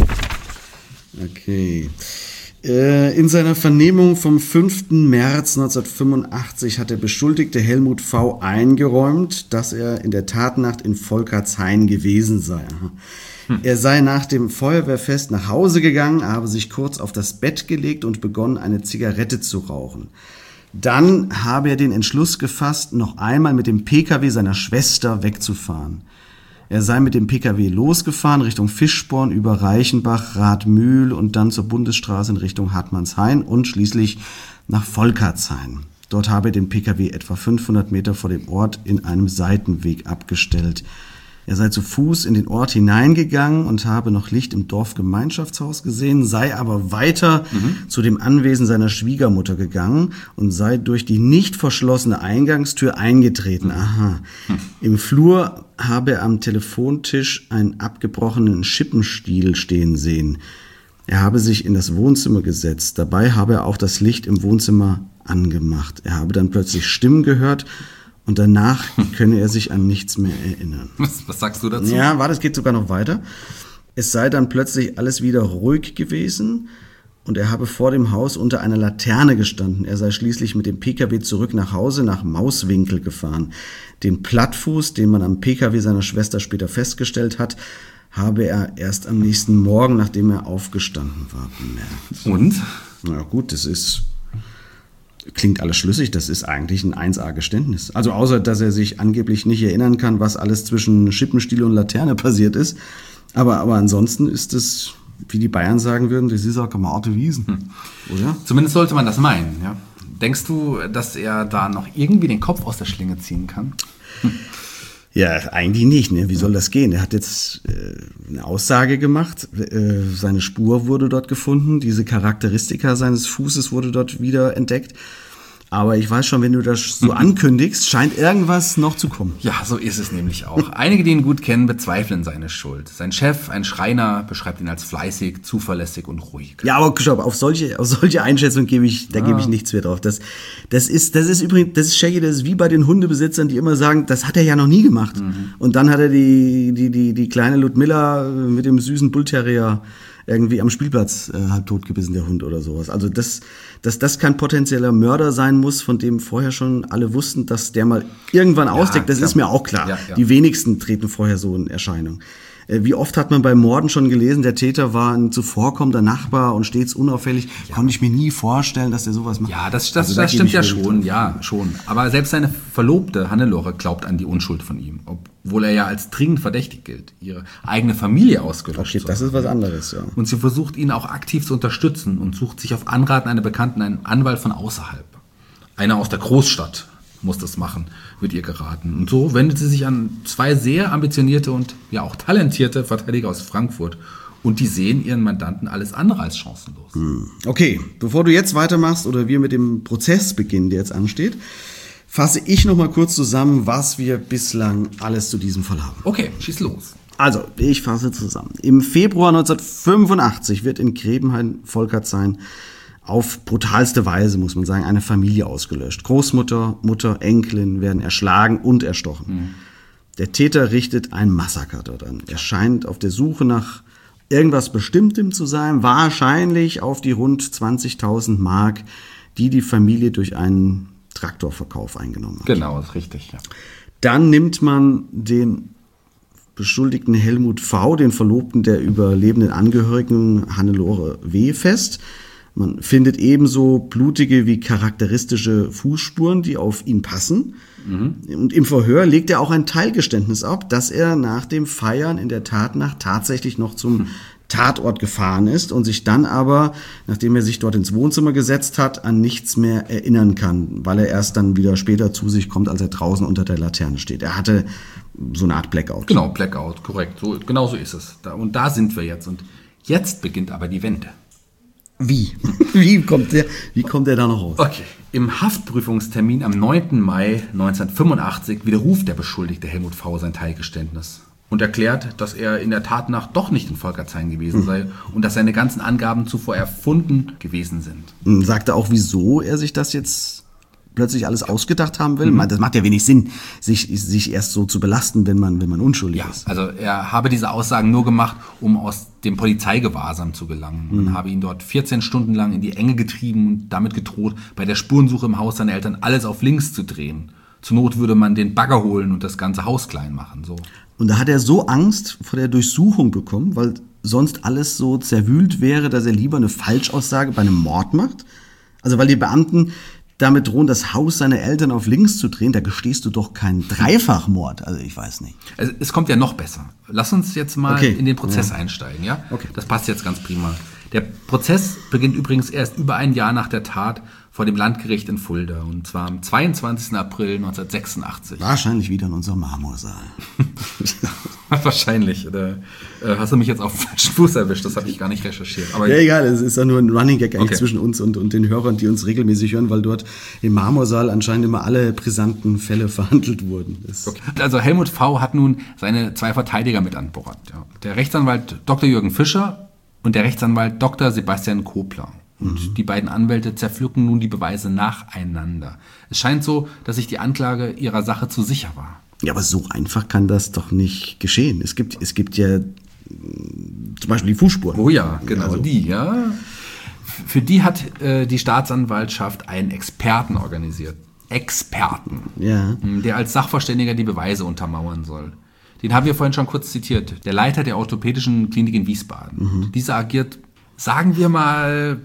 Okay. Äh, in seiner Vernehmung vom fünften März neunzehnhundertfünfundachtzig hat der Beschuldigte Helmut V. eingeräumt, dass er in der Tatnacht in Volkertshain gewesen sei. Hm. Er sei nach dem Feuerwehrfest nach Hause gegangen, habe sich kurz auf das Bett gelegt und begonnen, eine Zigarette zu rauchen. Dann habe er den Entschluss gefasst, noch einmal mit dem Pkw seiner Schwester wegzufahren. Er sei mit dem Pkw losgefahren Richtung Fischborn über Reichenbach, Rathmühl und dann zur Bundesstraße in Richtung Hartmannshain und schließlich nach Volkertshain. Dort habe er den Pkw etwa fünfhundert Meter vor dem Ort in einem Seitenweg abgestellt. Er sei zu Fuß in den Ort hineingegangen und habe noch Licht im Dorfgemeinschaftshaus gesehen, sei aber weiter mhm. zu dem Anwesen seiner Schwiegermutter gegangen und sei durch die nicht verschlossene Eingangstür eingetreten. Aha. Mhm. Im Flur habe er am Telefontisch einen abgebrochenen Schippenstiel stehen sehen. Er habe sich in das Wohnzimmer gesetzt. Dabei habe er auch das Licht im Wohnzimmer angemacht. Er habe dann plötzlich Stimmen gehört, und danach könne er sich an nichts mehr erinnern. Was, was sagst du dazu? Ja, warte, es geht sogar noch weiter. Es sei dann plötzlich alles wieder ruhig gewesen und er habe vor dem Haus unter einer Laterne gestanden. Er sei schließlich mit dem Pkw zurück nach Hause nach Mauswinkel gefahren. Den Plattfuß, den man am Pkw seiner Schwester später festgestellt hat, habe er erst am nächsten Morgen, nachdem er aufgestanden war, bemerkt. Und? Na gut, das ist... Klingt alles schlüssig, das ist eigentlich ein eins A-Geständnis. Also außer, dass er sich angeblich nicht erinnern kann, was alles zwischen Schippenstiel und Laterne passiert ist. Aber, aber ansonsten ist es, wie die Bayern sagen würden, das ist auch gemarte Wiesen. Hm. Oder? Zumindest sollte man das meinen, ja. Denkst du, dass er da noch irgendwie den Kopf aus der Schlinge ziehen kann? Hm. Ja, eigentlich nicht. Ne? Wie soll das gehen? Er hat jetzt äh, eine Aussage gemacht. Äh, seine Spur wurde dort gefunden. Diese Charakteristika seines Fußes wurde dort wieder entdeckt. Aber ich weiß schon, wenn du das so ankündigst, scheint irgendwas noch zu kommen. Ja, so ist es nämlich auch. Einige, die ihn gut kennen, bezweifeln seine Schuld. Sein Chef, ein Schreiner, beschreibt ihn als fleißig, zuverlässig und ruhig. Ja, aber stopp, auf solche, auf solche Einschätzung gebe ich, da ja. gebe ich nichts mehr drauf. Das, das ist, das ist übrigens, das ist Shaggy, das ist wie bei den Hundebesitzern, die immer sagen, das hat er ja noch nie gemacht. Mhm. Und dann hat er die, die, die, die kleine Ludmilla mit dem süßen Bullterrier irgendwie am Spielplatz äh, halb tot gebissen, der Hund oder sowas. Also dass das, das kein potenzieller Mörder sein muss, von dem vorher schon alle wussten, dass der mal irgendwann ja, ausdeckt, das klar. ist mir auch klar. Ja, ja. Die wenigsten treten vorher so in Erscheinung. Wie oft hat man bei Morden schon gelesen, der Täter war ein zuvorkommender Nachbar und stets unauffällig. Ja. Konnte ich mir nie vorstellen, dass der sowas macht. Ja, das, das, also, das stimmt ja schon, ja, schon. Aber selbst seine Verlobte Hannelore glaubt an die Unschuld von ihm, obwohl er ja als dringend verdächtig gilt, ihre eigene Familie ausgelöscht. Okay, das ist was anderes, ja. Und sie versucht, ihn auch aktiv zu unterstützen und sucht sich auf Anraten einer Bekannten einen Anwalt von außerhalb. Einer aus der Großstadt muss das machen, wird ihr geraten. Und so wendet sie sich an zwei sehr ambitionierte und ja auch talentierte Verteidiger aus Frankfurt. Und die sehen ihren Mandanten alles andere als chancenlos. Okay, bevor du jetzt weitermachst oder wir mit dem Prozess beginnen, der jetzt ansteht, fasse ich noch mal kurz zusammen, was wir bislang alles zu diesem Fall haben. Okay, schieß los. Also, ich fasse zusammen. Im Februar neunzehnhundertfünfundachtzig wird in Grebenhain-Volkertshain auf brutalste Weise, muss man sagen, eine Familie ausgelöscht. Großmutter, Mutter, Enkelin werden erschlagen und erstochen. Mhm. Der Täter richtet ein Massaker dort an. Er scheint auf der Suche nach irgendwas Bestimmtem zu sein, wahrscheinlich auf die rund zwanzigtausend Mark, die die Familie durch einen Traktorverkauf eingenommen hat. Genau, das ist richtig. Ja. Dann nimmt man den Beschuldigten Helmut V., den Verlobten der überlebenden Angehörigen Hannelore W., fest. Man findet ebenso blutige wie charakteristische Fußspuren, die auf ihn passen. Mhm. Und im Verhör legt er auch ein Teilgeständnis ab, dass er nach dem Feiern in der Tatnacht tatsächlich noch zum mhm. Tatort gefahren ist und sich dann aber, nachdem er sich dort ins Wohnzimmer gesetzt hat, an nichts mehr erinnern kann, weil er erst dann wieder später zu sich kommt, als er draußen unter der Laterne steht. Er hatte so eine Art Blackout. Genau, Blackout, korrekt. So, genau so ist es. Da, und da sind wir jetzt. Und jetzt beginnt aber die Wende. Wie? Wie kommt der, wie kommt der da noch raus? Okay. Im Haftprüfungstermin am neunten Mai neunzehnhundertfünfundachtzig widerruft der Beschuldigte Helmut V. sein Teilgeständnis und erklärt, dass er in der Tatnacht doch nicht in Volkertshain gewesen sei mhm. und dass seine ganzen Angaben zuvor erfunden gewesen sind. Sagt er auch, wieso er sich das jetzt plötzlich alles ausgedacht haben will? Mhm. Das macht ja wenig Sinn, sich, sich erst so zu belasten, wenn man, wenn man unschuldig ja, ist. Also er habe diese Aussagen nur gemacht, um aus dem Polizeigewahrsam zu gelangen. Man mhm. habe ihn dort vierzehn Stunden lang in die Enge getrieben und damit gedroht, bei der Spurensuche im Haus seiner Eltern alles auf links zu drehen. Zur Not würde man den Bagger holen und das ganze Haus klein machen. So. Und da hat er so Angst vor der Durchsuchung bekommen, weil sonst alles so zerwühlt wäre, dass er lieber eine Falschaussage bei einem Mord macht. Also weil die Beamten damit drohen, das Haus seiner Eltern auf links zu drehen, da gestehst du doch keinen Dreifachmord. Also ich weiß nicht. Also es kommt ja noch besser. Lass uns jetzt mal okay. in den Prozess ja. einsteigen. Ja? Okay. Das passt jetzt ganz prima. Der Prozess beginnt übrigens erst über ein Jahr nach der Tat vor dem Landgericht in Fulda. Und zwar am zweiundzwanzigsten April neunzehnhundertsechsundachtzig. Wahrscheinlich wieder in unserem Marmorsaal. Wahrscheinlich. Oder, äh, hast du mich jetzt auf den falschen Fuß erwischt? Das habe ich gar nicht recherchiert. Aber ja, egal. Es ist ja nur ein Running Gag eigentlich okay. zwischen uns und, und den Hörern, die uns regelmäßig hören, weil dort im Marmorsaal anscheinend immer alle brisanten Fälle verhandelt wurden. Okay. Also Helmut V. hat nun seine zwei Verteidiger mit an Bord. Ja. Der Rechtsanwalt Doktor Jürgen Fischer und der Rechtsanwalt Doktor Sebastian Kopler. Und mhm. die beiden Anwälte zerpflücken nun die Beweise nacheinander. Es scheint so, dass sich die Anklage ihrer Sache zu sicher war. Ja, aber so einfach kann das doch nicht geschehen. Es gibt, es gibt ja zum Beispiel die Fußspuren. Oh ja, genau, also die, ja. Für die hat äh, die Staatsanwaltschaft einen Experten organisiert. Experten. Ja. Der als Sachverständiger die Beweise untermauern soll. Den haben wir vorhin schon kurz zitiert. Der Leiter der orthopädischen Klinik in Wiesbaden. Mhm. Dieser agiert, sagen wir mal,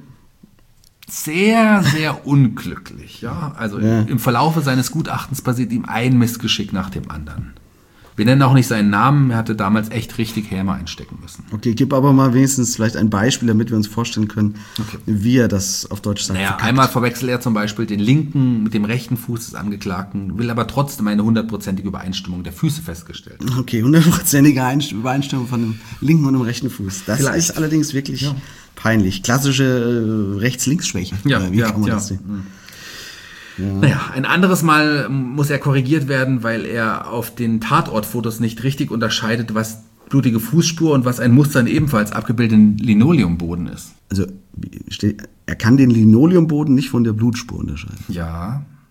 sehr, sehr unglücklich. Ja? Also ja. im Verlaufe seines Gutachtens passiert ihm ein Missgeschick nach dem anderen. Wir nennen auch nicht seinen Namen, er hatte damals echt richtig Häme einstecken müssen. Okay, gib aber mal wenigstens vielleicht ein Beispiel, damit wir uns vorstellen können, okay. wie er das auf Deutsch sagt. Naja, einmal verwechselt er zum Beispiel den linken mit dem rechten Fuß des Angeklagten, will aber trotzdem eine hundertprozentige Übereinstimmung der Füße festgestellt. Okay, hundertprozentige Übereinstimmung von dem linken und dem rechten Fuß. Das vielleicht. Ist allerdings wirklich ja. peinlich. Klassische äh, Rechts-Links-Schwäche. Ja, wie ja, kann man ja. das sehen? Ja. Naja, ein anderes Mal muss er korrigiert werden, weil er auf den Tatortfotos nicht richtig unterscheidet, was blutige Fußspur und was ein Muster in ebenfalls abgebildeten Linoleumboden ist. Also er kann den Linoleumboden nicht von der Blutspur unterscheiden? Ja,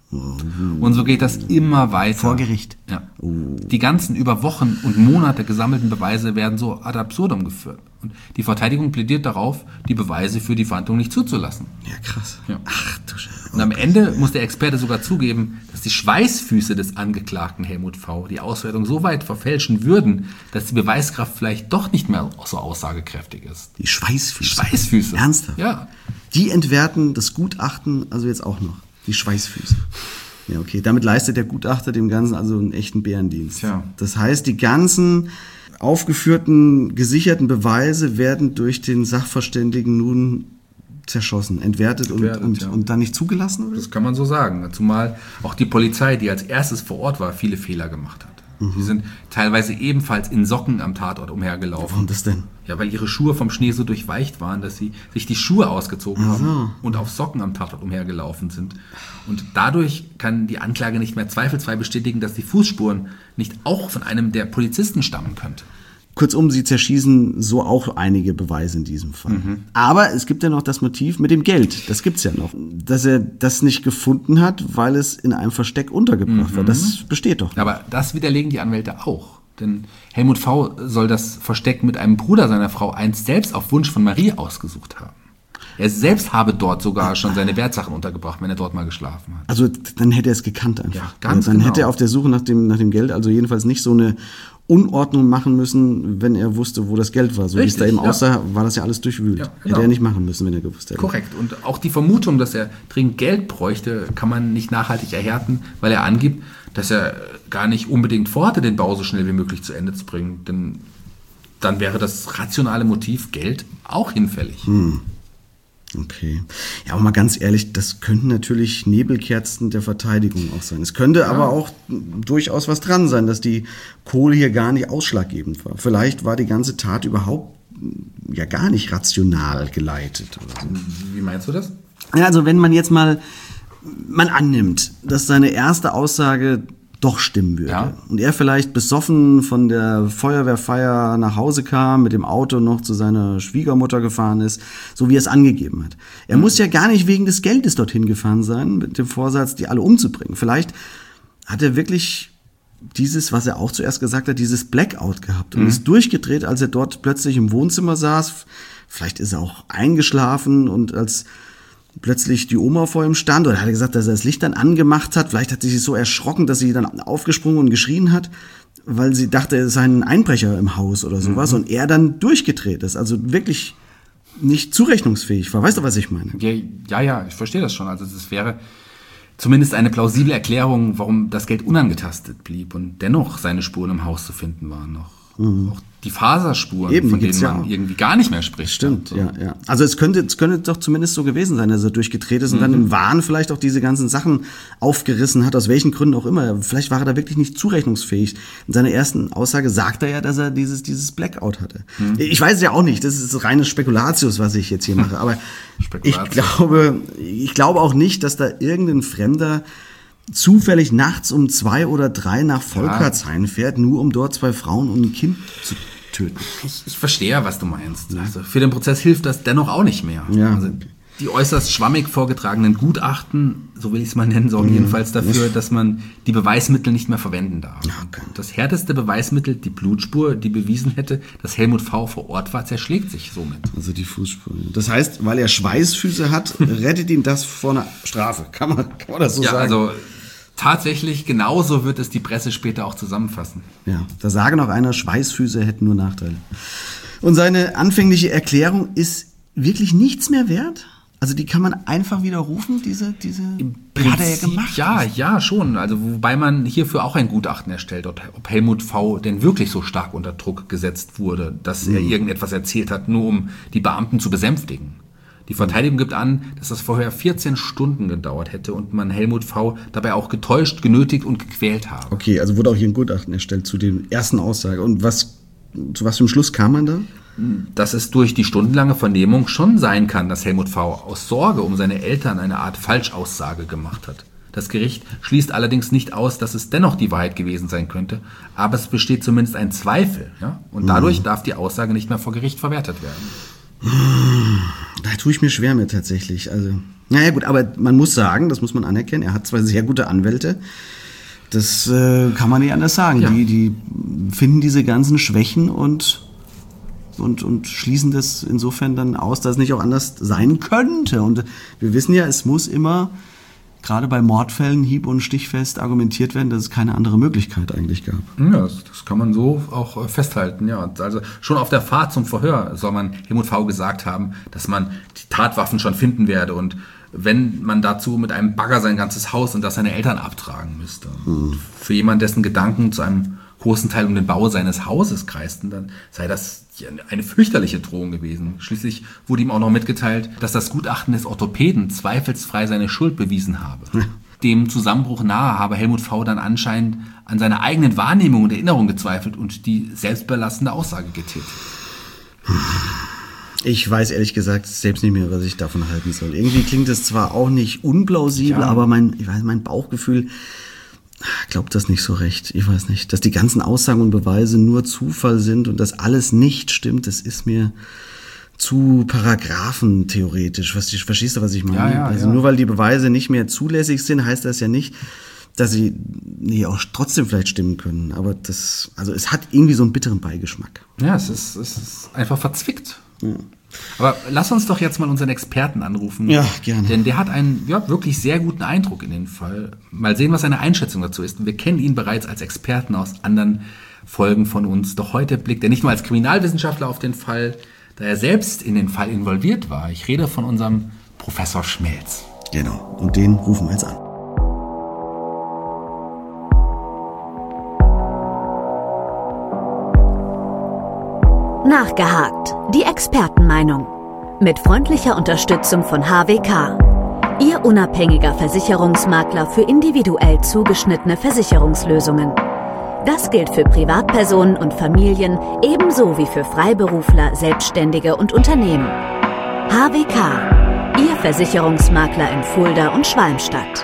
Und so geht das immer weiter. Vor Gericht. Ja. Oh. Die ganzen über Wochen und Monate gesammelten Beweise werden so ad absurdum geführt. Und die Verteidigung plädiert darauf, die Beweise für die Verhandlung nicht zuzulassen. Ja, krass. Ja. Ach du Scheiße. Und am Ende muss der Experte sogar zugeben, dass die Schweißfüße des Angeklagten Helmut V. die Auswertung so weit verfälschen würden, dass die Beweiskraft vielleicht doch nicht mehr so aussagekräftig ist. Die Schweißfüße? Schweißfüße. Ernsthaft? Ja. Die entwerten das Gutachten, also jetzt auch noch. Die Schweißfüße. Ja, okay. Damit leistet der Gutachter dem Ganzen also einen echten Bärendienst. Tja. Das heißt, die ganzen aufgeführten, gesicherten Beweise werden durch den Sachverständigen nun zerschossen, entwertet, entwertet und, und, ja. und dann nicht zugelassen? Oder? Das kann man so sagen. Zumal auch die Polizei, die als erstes vor Ort war, viele Fehler gemacht hat. Mhm. Sie sind teilweise ebenfalls in Socken am Tatort umhergelaufen. Warum das denn? Ja, weil ihre Schuhe vom Schnee so durchweicht waren, dass sie sich die Schuhe ausgezogen Aha. haben und auf Socken am Tatort umhergelaufen sind. Und dadurch kann die Anklage nicht mehr zweifelsfrei bestätigen, dass die Fußspuren nicht auch von einem der Polizisten stammen könnte. Kurzum, sie zerschießen so auch einige Beweise in diesem Fall. Mhm. Aber es gibt ja noch das Motiv mit dem Geld. Das gibt's ja noch. Dass er das nicht gefunden hat, weil es in einem Versteck untergebracht mhm. war. Das besteht doch noch. Aber das widerlegen die Anwälte auch. Denn Helmut V. soll das Versteck mit einem Bruder seiner Frau einst selbst auf Wunsch von Marie ausgesucht haben. Er selbst habe dort sogar schon seine Wertsachen untergebracht, wenn er dort mal geschlafen hat. Also dann hätte er es gekannt einfach. Ja, ganz dann genau. hätte er auf der Suche nach dem, nach dem Geld also jedenfalls nicht so eine Unordnung machen müssen, wenn er wusste, wo das Geld war. So wie es da eben ja. aussah, war das ja alles durchwühlt. Ja, genau. Hätte er nicht machen müssen, wenn er gewusst hätte. Korrekt. Und auch die Vermutung, dass er dringend Geld bräuchte, kann man nicht nachhaltig erhärten, weil er angibt, dass er gar nicht unbedingt vorhatte, den Bau so schnell wie möglich zu Ende zu bringen. Denn dann wäre das rationale Motiv Geld auch hinfällig. Hm. Okay. Ja, aber mal ganz ehrlich, das könnten natürlich Nebelkerzen der Verteidigung auch sein. Es könnte ja. aber auch durchaus was dran sein, dass die Kohle hier gar nicht ausschlaggebend war. Vielleicht war die ganze Tat überhaupt ja gar nicht rational geleitet. Oder so. Wie meinst du das? Ja, also wenn man jetzt mal man annimmt, dass seine erste Aussage doch stimmen würde. Ja. Und er vielleicht besoffen von der Feuerwehrfeier nach Hause kam, mit dem Auto noch zu seiner Schwiegermutter gefahren ist, so wie er es angegeben hat. Er mhm. muss ja gar nicht wegen des Geldes dorthin gefahren sein, mit dem Vorsatz, die alle umzubringen. Vielleicht hat er wirklich dieses, was er auch zuerst gesagt hat, dieses Blackout gehabt und mhm. ist durchgedreht, als er dort plötzlich im Wohnzimmer saß. Vielleicht ist er auch eingeschlafen und als plötzlich die Oma vor ihm stand, oder hat er gesagt, dass er das Licht dann angemacht hat. Vielleicht hat sie sich so erschrocken, dass sie dann aufgesprungen und geschrien hat, weil sie dachte, es sei ein Einbrecher im Haus oder sowas. Mhm. Und er dann durchgedreht ist, also wirklich nicht zurechnungsfähig war. Weißt du, was ich meine? Ja, ja, ja, ich verstehe das schon. Also das wäre zumindest eine plausible Erklärung, warum das Geld unangetastet blieb und dennoch seine Spuren im Haus zu finden waren noch. Mhm. Auch die Faserspuren, Eben, von denen man ja irgendwie gar nicht mehr spricht. Stimmt, so. ja, ja. Also es könnte, es könnte doch zumindest so gewesen sein, dass er durchgedreht ist und mhm. dann im Wahn vielleicht auch diese ganzen Sachen aufgerissen hat, aus welchen Gründen auch immer. Vielleicht war er da wirklich nicht zurechnungsfähig. In seiner ersten Aussage sagt er ja, dass er dieses, dieses Blackout hatte. Mhm. Ich weiß es ja auch nicht, das ist reines Spekulatius, was ich jetzt hier mache, aber ich glaube, ich glaube auch nicht, dass da irgendein Fremder zufällig nachts um zwei oder drei nach Volkertshain fährt, nur um dort zwei Frauen und ein Kind zu töten. Ich, ich verstehe, was du meinst. Also für den Prozess hilft das dennoch auch nicht mehr. Ja. Also die äußerst schwammig vorgetragenen Gutachten, so will ich es mal nennen, sorgen mhm. jedenfalls dafür, dass man die Beweismittel nicht mehr verwenden darf. Okay. Das härteste Beweismittel, die Blutspur, die bewiesen hätte, dass Helmut V. vor Ort war, zerschlägt sich somit. Also die Fußspur. Das heißt, weil er Schweißfüße hat, rettet ihn das vor einer Strafe. Kann man, kann man das so ja, sagen? Also tatsächlich, genauso wird es die Presse später auch zusammenfassen. Ja, da sage noch einer, Schweißfüße hätten nur Nachteile. Und seine anfängliche Erklärung ist wirklich nichts mehr wert? Also die kann man einfach widerrufen, diese, diese Im hat er ja Prinzip, gemacht. Ja, ja, schon. Also wobei man hierfür auch ein Gutachten erstellt, ob Helmut V. denn wirklich so stark unter Druck gesetzt wurde, dass mhm. er irgendetwas erzählt hat, nur um die Beamten zu besänftigen. Die Verteidigung gibt an, dass das vorher vierzehn Stunden gedauert hätte und man Helmut V. dabei auch getäuscht, genötigt und gequält habe. Okay, also wurde auch hier ein Gutachten erstellt zu der ersten Aussage. Und was, zu was für einem Schluss kam man da? Dass es durch die stundenlange Vernehmung schon sein kann, dass Helmut V. aus Sorge um seine Eltern eine Art Falschaussage gemacht hat. Das Gericht schließt allerdings nicht aus, dass es dennoch die Wahrheit gewesen sein könnte, aber es besteht zumindest ein Zweifel. Ja? Und dadurch mhm. darf die Aussage nicht mehr vor Gericht verwertet werden. Da tue ich mir schwer mit tatsächlich. Also Naja gut, aber man muss sagen, das muss man anerkennen, er hat zwei sehr gute Anwälte. Das äh, kann man nicht anders sagen. Ja. Die, die finden diese ganzen Schwächen und, und, und schließen das insofern dann aus, dass es nicht auch anders sein könnte. Und wir wissen ja, es muss immer, gerade bei Mordfällen, hieb- und stichfest argumentiert werden, dass es keine andere Möglichkeit eigentlich gab. Ja, das, das kann man so auch festhalten. Ja, also schon auf der Fahrt zum Verhör soll man Helmut V. gesagt haben, dass man die Tatwaffen schon finden werde und wenn man dazu mit einem Bagger sein ganzes Haus und das seine Eltern abtragen müsste. Hm. Für jemanden, dessen Gedanken zu einem großen Teil um den Bau seines Hauses kreisten, dann sei das eine fürchterliche Drohung gewesen. Schließlich wurde ihm auch noch mitgeteilt, dass das Gutachten des Orthopäden zweifelsfrei seine Schuld bewiesen habe. Hm. Dem Zusammenbruch nahe habe Helmut V. dann anscheinend an seiner eigenen Wahrnehmung und Erinnerung gezweifelt und die selbstbelastende Aussage getätigt. Hm. Ich weiß ehrlich gesagt selbst nicht mehr, was ich davon halten soll. Irgendwie klingt es zwar auch nicht unplausibel, ja. aber mein, ich weiß, mein Bauchgefühl glaubt das nicht so recht. Ich weiß nicht, dass die ganzen Aussagen und Beweise nur Zufall sind und dass alles nicht stimmt, das ist mir zu paragraphentheoretisch. Verstehst du, was ich meine? Ja, ja, also ja. Nur weil die Beweise nicht mehr zulässig sind, heißt das ja nicht, dass sie nee, auch trotzdem vielleicht stimmen können. Aber das, also es hat irgendwie so einen bitteren Beigeschmack. Ja, es ist, es ist einfach verzwickt. Ja. Aber lass uns doch jetzt mal unseren Experten anrufen. Ja, gerne. Denn der hat einen ja, wirklich sehr guten Eindruck in den Fall. Mal sehen, was seine Einschätzung dazu ist. Wir kennen ihn bereits als Experten aus anderen Folgen von uns. Doch heute blickt er nicht nur als Kriminalwissenschaftler auf den Fall, da er selbst in den Fall involviert war. Ich rede von unserem Professor Schmelz. Genau, und den rufen wir jetzt an. Nachgehakt. Die Expertenmeinung. Mit freundlicher Unterstützung von H W K. Ihr unabhängiger Versicherungsmakler für individuell zugeschnittene Versicherungslösungen. Das gilt für Privatpersonen und Familien ebenso wie für Freiberufler, Selbstständige und Unternehmen. H W K. Ihr Versicherungsmakler in Fulda und Schwalmstadt.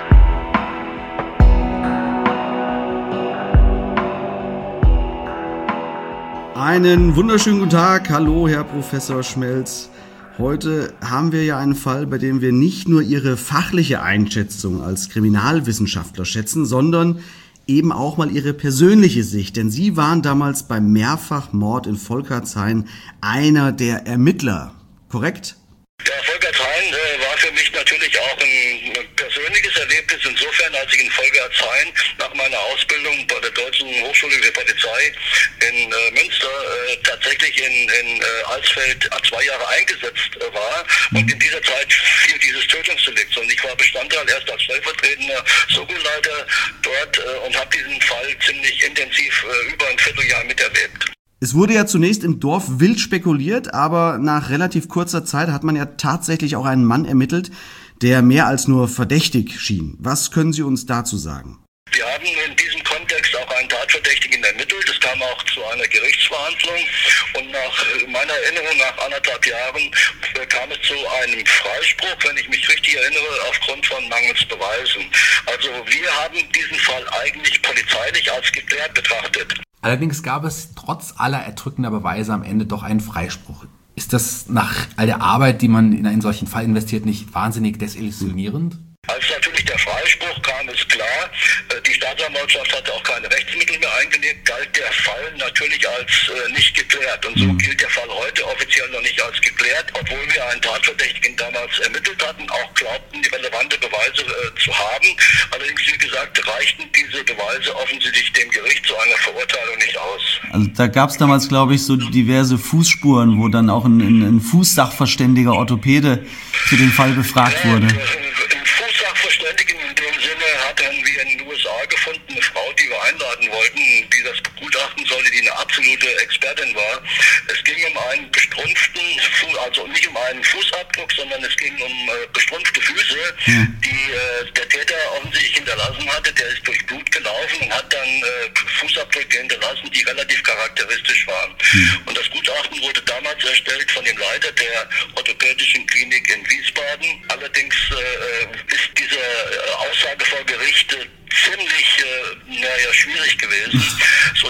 Einen wunderschönen guten Tag. Hallo, Herr Professor Schmelz. Heute haben wir ja einen Fall, bei dem wir nicht nur Ihre fachliche Einschätzung als Kriminalwissenschaftler schätzen, sondern eben auch mal Ihre persönliche Sicht. Denn Sie waren damals beim Mehrfachmord in Volkertshain einer der Ermittler, korrekt? Ja, Volkertshain äh, war für mich natürlich auch ein, ein persönliches Erlebnis insofern, als ich in Volkertshain nach meiner Ausbildung bei der Deutschen Hochschule für Polizei in äh, Münster äh, tatsächlich in, in äh, Alsfeld zwei Jahre eingesetzt äh, war und in dieser Zeit fiel dieses Tötungsdelikt und ich war Bestandteil erst als stellvertretender Soko-Leiter dort äh, und habe diesen Fall ziemlich intensiv äh, über ein Vierteljahr miterlebt. Es wurde ja zunächst im Dorf wild spekuliert, aber nach relativ kurzer Zeit hat man ja tatsächlich auch einen Mann ermittelt, der mehr als nur verdächtig schien. Was können Sie uns dazu sagen? Wir haben in diesem Kontext auch einen Tatverdächtigen ermittelt. Es kam auch zu einer Gerichtsverhandlung und nach meiner Erinnerung nach anderthalb Jahren kam es zu einem Freispruch, wenn ich mich richtig erinnere, aufgrund von mangels Beweisen. Also wir haben diesen Fall eigentlich polizeilich als geklärt betrachtet. Allerdings gab es trotz aller erdrückender Beweise am Ende doch einen Freispruch. Ist das nach all der Arbeit, die man in einen solchen Fall investiert, nicht wahnsinnig desillusionierend? Als natürlich der Freispruch kam, ist klar, die Staatsanwaltschaft hatte auch keine Rechtsmittel mehr eingelegt, galt der Fall natürlich als äh, nicht geklärt. Und so gilt der Fall heute offiziell noch nicht als geklärt, obwohl wir einen Tatverdächtigen damals ermittelt hatten, auch glaubten, die relevante Beweise äh, zu haben. Allerdings, wie gesagt, reichten diese Beweise offensichtlich dem Gericht zu einer Verurteilung nicht aus. Also da gab es damals, glaube ich, so diverse Fußspuren, wo dann auch ein, ein, ein Fußsachverständiger Orthopäde für den Fall befragt ja, wurde. Fußsachverständigen in dem Sinne hatten wir in den U S A gefunden, eine Frau, die wir einladen wollten, die das begutachten sollte, die eine absolute Expertin war. Es ging um einen bestrumpften, also nicht um einen Fußabdruck, sondern es ging um äh, bestrumpfte Füße, hm. die äh, der Täter offensichtlich hinterlassen hatte. Der ist durch Blut gelaufen und hat dann äh, Fußabdrücke hinterlassen, die relativ charakteristisch waren. Hm. Und das Gutachten wurde damals erstellt von dem Leiter der orthopädischen Klinik in Wiesbaden. Allerdings äh, ist diese Aussage vor Gericht ziemlich äh, naja, schwierig gewesen, sodass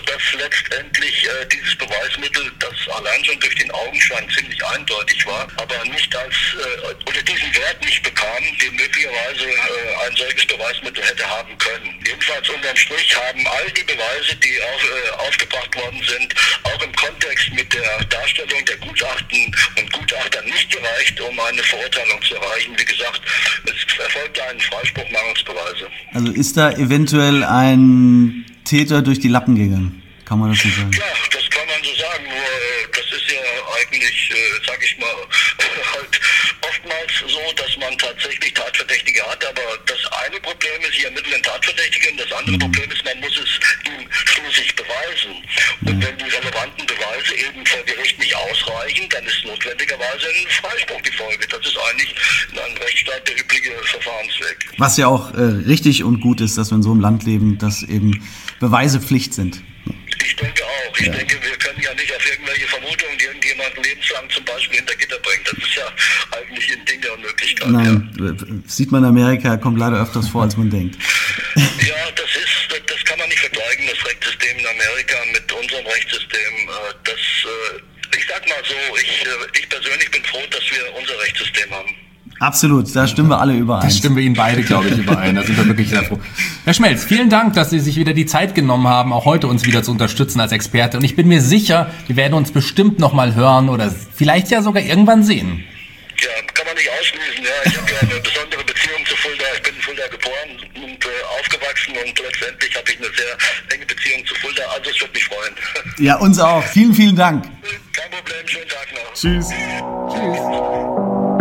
letztendlich äh, dieses Beweismittel, das allein schon durch den Augenschein ziemlich eindeutig war, aber nicht als, äh, oder diesen Wert nicht bekam, den möglicherweise äh, ein solches Beweismittel hätte haben können. Jedenfalls unterm Strich haben all die Beweise, die auf, äh, aufgebracht worden sind, auch im Kontext mit der Darstellung der Gutachten und Gutachter nicht gereicht, um eine Verurteilung zu erreichen. Wie gesagt, es erfolgte ein Freispruch mangels Beweise. Also ist da eventuell ein Täter durch die Lappen gegangen? Kann man das so sagen? Ja, das kann man so sagen, nur äh, das ist ja eigentlich, äh, sag ich mal, halt oftmals so, dass man tatsächlich Tatverdächtige hat, aber das eine Problem ist, hier ermitteln Tatverdächtige, und das andere mhm. Problem ist, man muss es ihm schließlich beweisen. Und mhm. wenn die relevanten Beweise eben vor Gericht nicht ausreichen, dann ist notwendigerweise ein Freispruch die Folge. Das ist eigentlich in einem Rechtsstaat der übliche Verfahrensweg. Was ja auch äh, richtig und gut ist, dass wir in so einem Land leben, dass eben Beweise Pflicht sind. Ich denke auch. Ich ja. denke, wir können ja nicht auf irgendwelche Vermutungen irgendjemanden lebenslang zum Beispiel hinter Gitter bringen. Das ist ja eigentlich ein Ding der Unmöglichkeit. Nein, ja. sieht man in Amerika, kommt leider öfters vor, als man denkt. Ja, das ist, das kann man nicht vergleichen, das Rechtssystem in Amerika mit unserem Rechtssystem. Das, ich sag mal so, ich, ich persönlich bin froh, dass wir unser Rechtssystem haben. Absolut, da stimmen wir alle überein. Da stimmen wir Ihnen beide, glaube ich, überein. Da sind wir wirklich sehr froh. Herr Schmelz, vielen Dank, dass Sie sich wieder die Zeit genommen haben, auch heute uns wieder zu unterstützen als Experte. Und ich bin mir sicher, wir werden uns bestimmt noch mal hören oder vielleicht ja sogar irgendwann sehen. Ja, kann man nicht ausschließen. Ja, ich habe ja eine besondere Beziehung zu Fulda. Ich bin in Fulda geboren und äh, aufgewachsen und letztendlich habe ich eine sehr enge Beziehung zu Fulda. Also es würde mich freuen. Ja, uns auch. Vielen, vielen Dank. Kein Problem. Schönen Tag noch. Tschüss. Tschüss.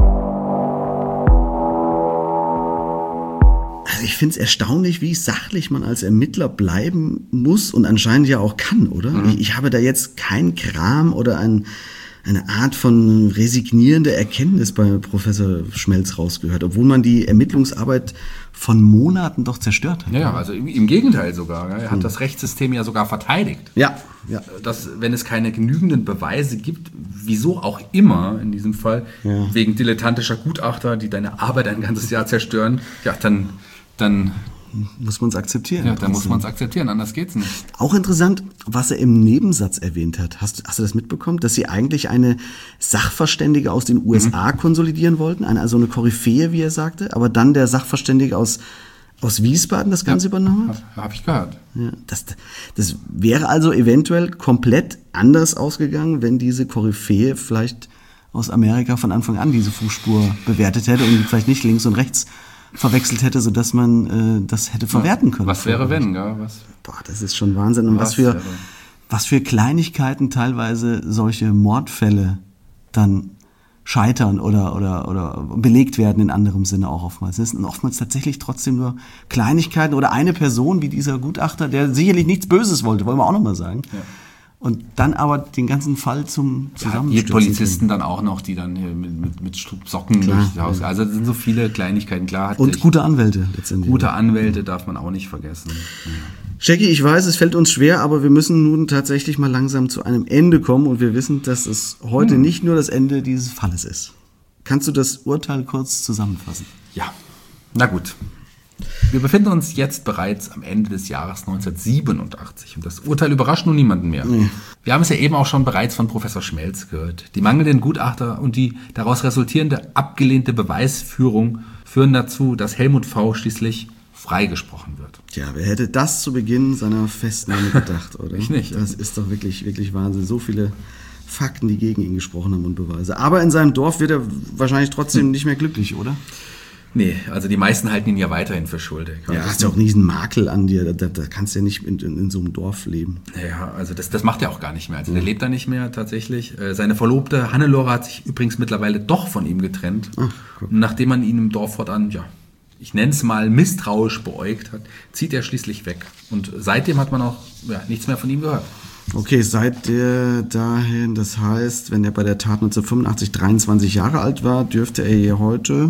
Also ich finde es erstaunlich, wie sachlich man als Ermittler bleiben muss und anscheinend ja auch kann, oder? Mhm. Ich, ich habe da jetzt kein Kram oder ein, eine Art von resignierender Erkenntnis bei Professor Schmelz rausgehört, obwohl man die Ermittlungsarbeit von Monaten doch zerstört hat. Ja, also im, im Gegenteil sogar. Er hat mhm. das Rechtssystem ja sogar verteidigt. Ja, ja. Dass, wenn es keine genügenden Beweise gibt, wieso auch immer in diesem Fall, ja. wegen dilettantischer Gutachter, die deine Arbeit ein ganzes Jahr zerstören, ja, dann... dann muss man es akzeptieren. Ja, dann muss man es akzeptieren, anders geht's nicht. Auch interessant, was er im Nebensatz erwähnt hat. Hast, hast du das mitbekommen? Dass sie eigentlich eine Sachverständige aus den U S A mhm. konsolidieren wollten, eine, also eine Koryphäe, wie er sagte, aber dann der Sachverständige aus, aus Wiesbaden das Ganze ja, übernommen hat? Habe hab ich gehört. Ja, das, das wäre also eventuell komplett anders ausgegangen, wenn diese Koryphäe vielleicht aus Amerika von Anfang an diese Fußspur bewertet hätte und vielleicht nicht links und rechts verwechselt hätte, sodass man äh, das hätte verwerten können. Was wäre wenn, ja? Was? Boah, das ist schon Wahnsinn. Und was, was für was für Kleinigkeiten teilweise solche Mordfälle dann scheitern oder oder oder belegt werden in anderem Sinne auch oftmals. Es sind oftmals tatsächlich trotzdem nur Kleinigkeiten oder eine Person wie dieser Gutachter, der sicherlich nichts Böses wollte, wollen wir auch nochmal sagen. Ja. Und dann aber den ganzen Fall zum Zusammenstürzen. Ja, die Polizisten dann auch noch, die dann hier mit, mit, mit Socken klar, durch das Haus. Ja. Also das sind so viele Kleinigkeiten, klar. Hat und gute Anwälte letztendlich. Gute Anwälte darf man auch nicht vergessen. Ja. Jackie, ich weiß, es fällt uns schwer, aber wir müssen nun tatsächlich mal langsam zu einem Ende kommen und wir wissen, dass es heute hm. nicht nur das Ende dieses Falles ist. Kannst du das Urteil kurz zusammenfassen? Ja, na gut. Wir befinden uns jetzt bereits am Ende des Jahres neunzehnhundertsiebenundachtzig und das Urteil überrascht nun niemanden mehr. Nee. Wir haben es ja eben auch schon bereits von Professor Schmelz gehört. Die mangelnden Gutachter und die daraus resultierende abgelehnte Beweisführung führen dazu, dass Helmut V. schließlich freigesprochen wird. Tja, wer hätte das zu Beginn seiner Festnahme gedacht, oder? Ich nicht. Das ist doch wirklich, wirklich Wahnsinn. So viele Fakten, die gegen ihn gesprochen haben und Beweise. Aber in seinem Dorf wird er wahrscheinlich trotzdem hm. nicht mehr glücklich, oder? Nee, also die meisten halten ihn ja weiterhin für schuldig. Ja, hast ja auch nie einen Makel an dir, da, da kannst du ja nicht in, in, in so einem Dorf leben. Ja, also das, das macht er auch gar nicht mehr. Also mhm. der lebt da nicht mehr tatsächlich. Seine Verlobte Hannelore hat sich übrigens mittlerweile doch von ihm getrennt. Ach, und nachdem man ihn im Dorf fortan, ja, ich nenne es mal misstrauisch beäugt hat, zieht er schließlich weg. Und seitdem hat man auch ja, nichts mehr von ihm gehört. Okay, seit der dahin, das heißt, wenn er bei der Tat neunzehnhundertfünfundachtzig dreiundzwanzig Jahre alt war, dürfte er hier heute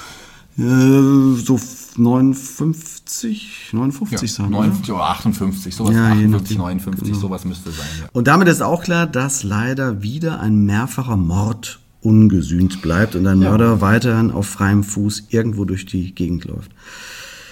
so neunundfünfzig, neunundfünfzig ja, sein, neunundfünfzig oder achtundfünfzig, sowas, ja, achtundfünfzig, neunundfünfzig, genau. Sowas müsste sein. Ja. Und damit ist auch klar, dass leider wieder ein mehrfacher Mord ungesühnt bleibt und ein Mörder ja. weiterhin auf freiem Fuß irgendwo durch die Gegend läuft.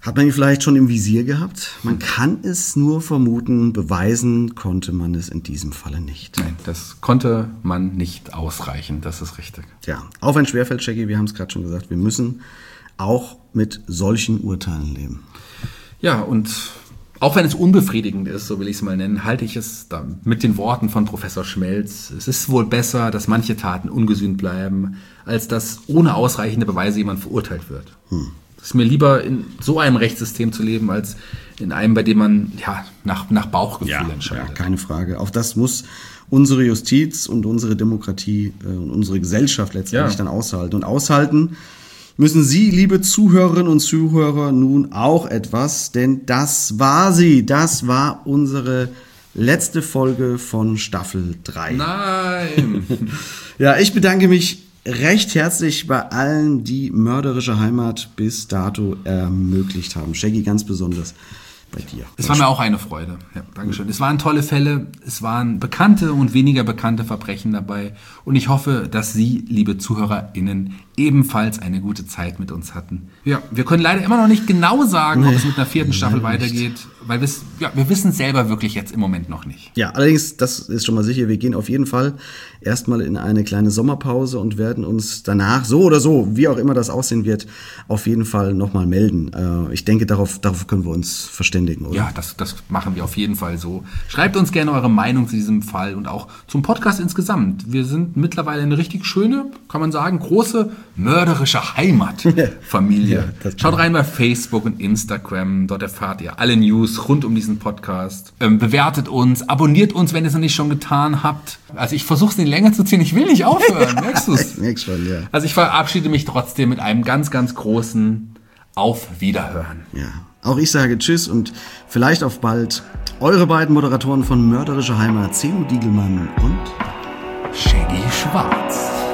Hat man ihn vielleicht schon im Visier gehabt? Man kann es nur vermuten, beweisen konnte man es in diesem Falle nicht. Nein, das konnte man nicht ausreichen, das ist richtig. Ja, auch wenn es schwerfällt, Shaggy, wir haben es gerade schon gesagt, wir müssen auch mit solchen Urteilen leben. Ja, und auch wenn es unbefriedigend ist, so will ich es mal nennen, halte ich es da mit den Worten von Professor Schmelz. Es ist wohl besser, dass manche Taten ungesühnt bleiben, als dass ohne ausreichende Beweise jemand verurteilt wird. Hm. Es ist mir lieber, in so einem Rechtssystem zu leben, als in einem, bei dem man ja nach, nach Bauchgefühl ja, entscheidet. Ja, keine Frage. Auch das muss unsere Justiz und unsere Demokratie äh, und unsere Gesellschaft letztendlich ja. dann aushalten. Und aushalten müssen Sie, liebe Zuhörerinnen und Zuhörer, nun auch etwas, denn das war sie. Das war unsere letzte Folge von Staffel drei. Nein! Ja, ich bedanke mich recht herzlich bei allen, die Mörderische Heimat bis dato ermöglicht haben. Shaggy, ganz besonders bei dir. Es war mir auch eine Freude. Ja, Dankeschön. Es waren tolle Fälle, es waren bekannte und weniger bekannte Verbrechen dabei. Und ich hoffe, dass Sie, liebe ZuhörerInnen, ebenfalls eine gute Zeit mit uns hatten. Ja, wir können leider immer noch nicht genau sagen, nee, ob es mit einer vierten Staffel weitergeht, weil ja, wir wissen es selber wirklich jetzt im Moment noch nicht. Ja, allerdings, das ist schon mal sicher, wir gehen auf jeden Fall erstmal in eine kleine Sommerpause und werden uns danach, so oder so, wie auch immer das aussehen wird, auf jeden Fall nochmal melden. Äh, ich denke, darauf, darauf können wir uns verständigen, oder? Ja, das, das machen wir auf jeden Fall so. Schreibt uns gerne eure Meinung zu diesem Fall und auch zum Podcast insgesamt. Wir sind mittlerweile eine richtig schöne, kann man sagen, große mörderische Heimatfamilie. Ja, schaut rein bei Facebook und Instagram, dort erfahrt ihr alle News rund um diesen Podcast. Ähm, bewertet uns, abonniert uns, wenn ihr es noch nicht schon getan habt. Also ich versuche es nicht länger zu ziehen, ich will nicht aufhören, merkst du es? Merkst schon, ja. Also ich verabschiede mich trotzdem mit einem ganz, ganz großen Auf Wiederhören. Ja, auch ich sage Tschüss und vielleicht auf bald. Eure beiden Moderatoren von Mörderische Heimat, Zeno Diegelmann und Shaggy Schwarz.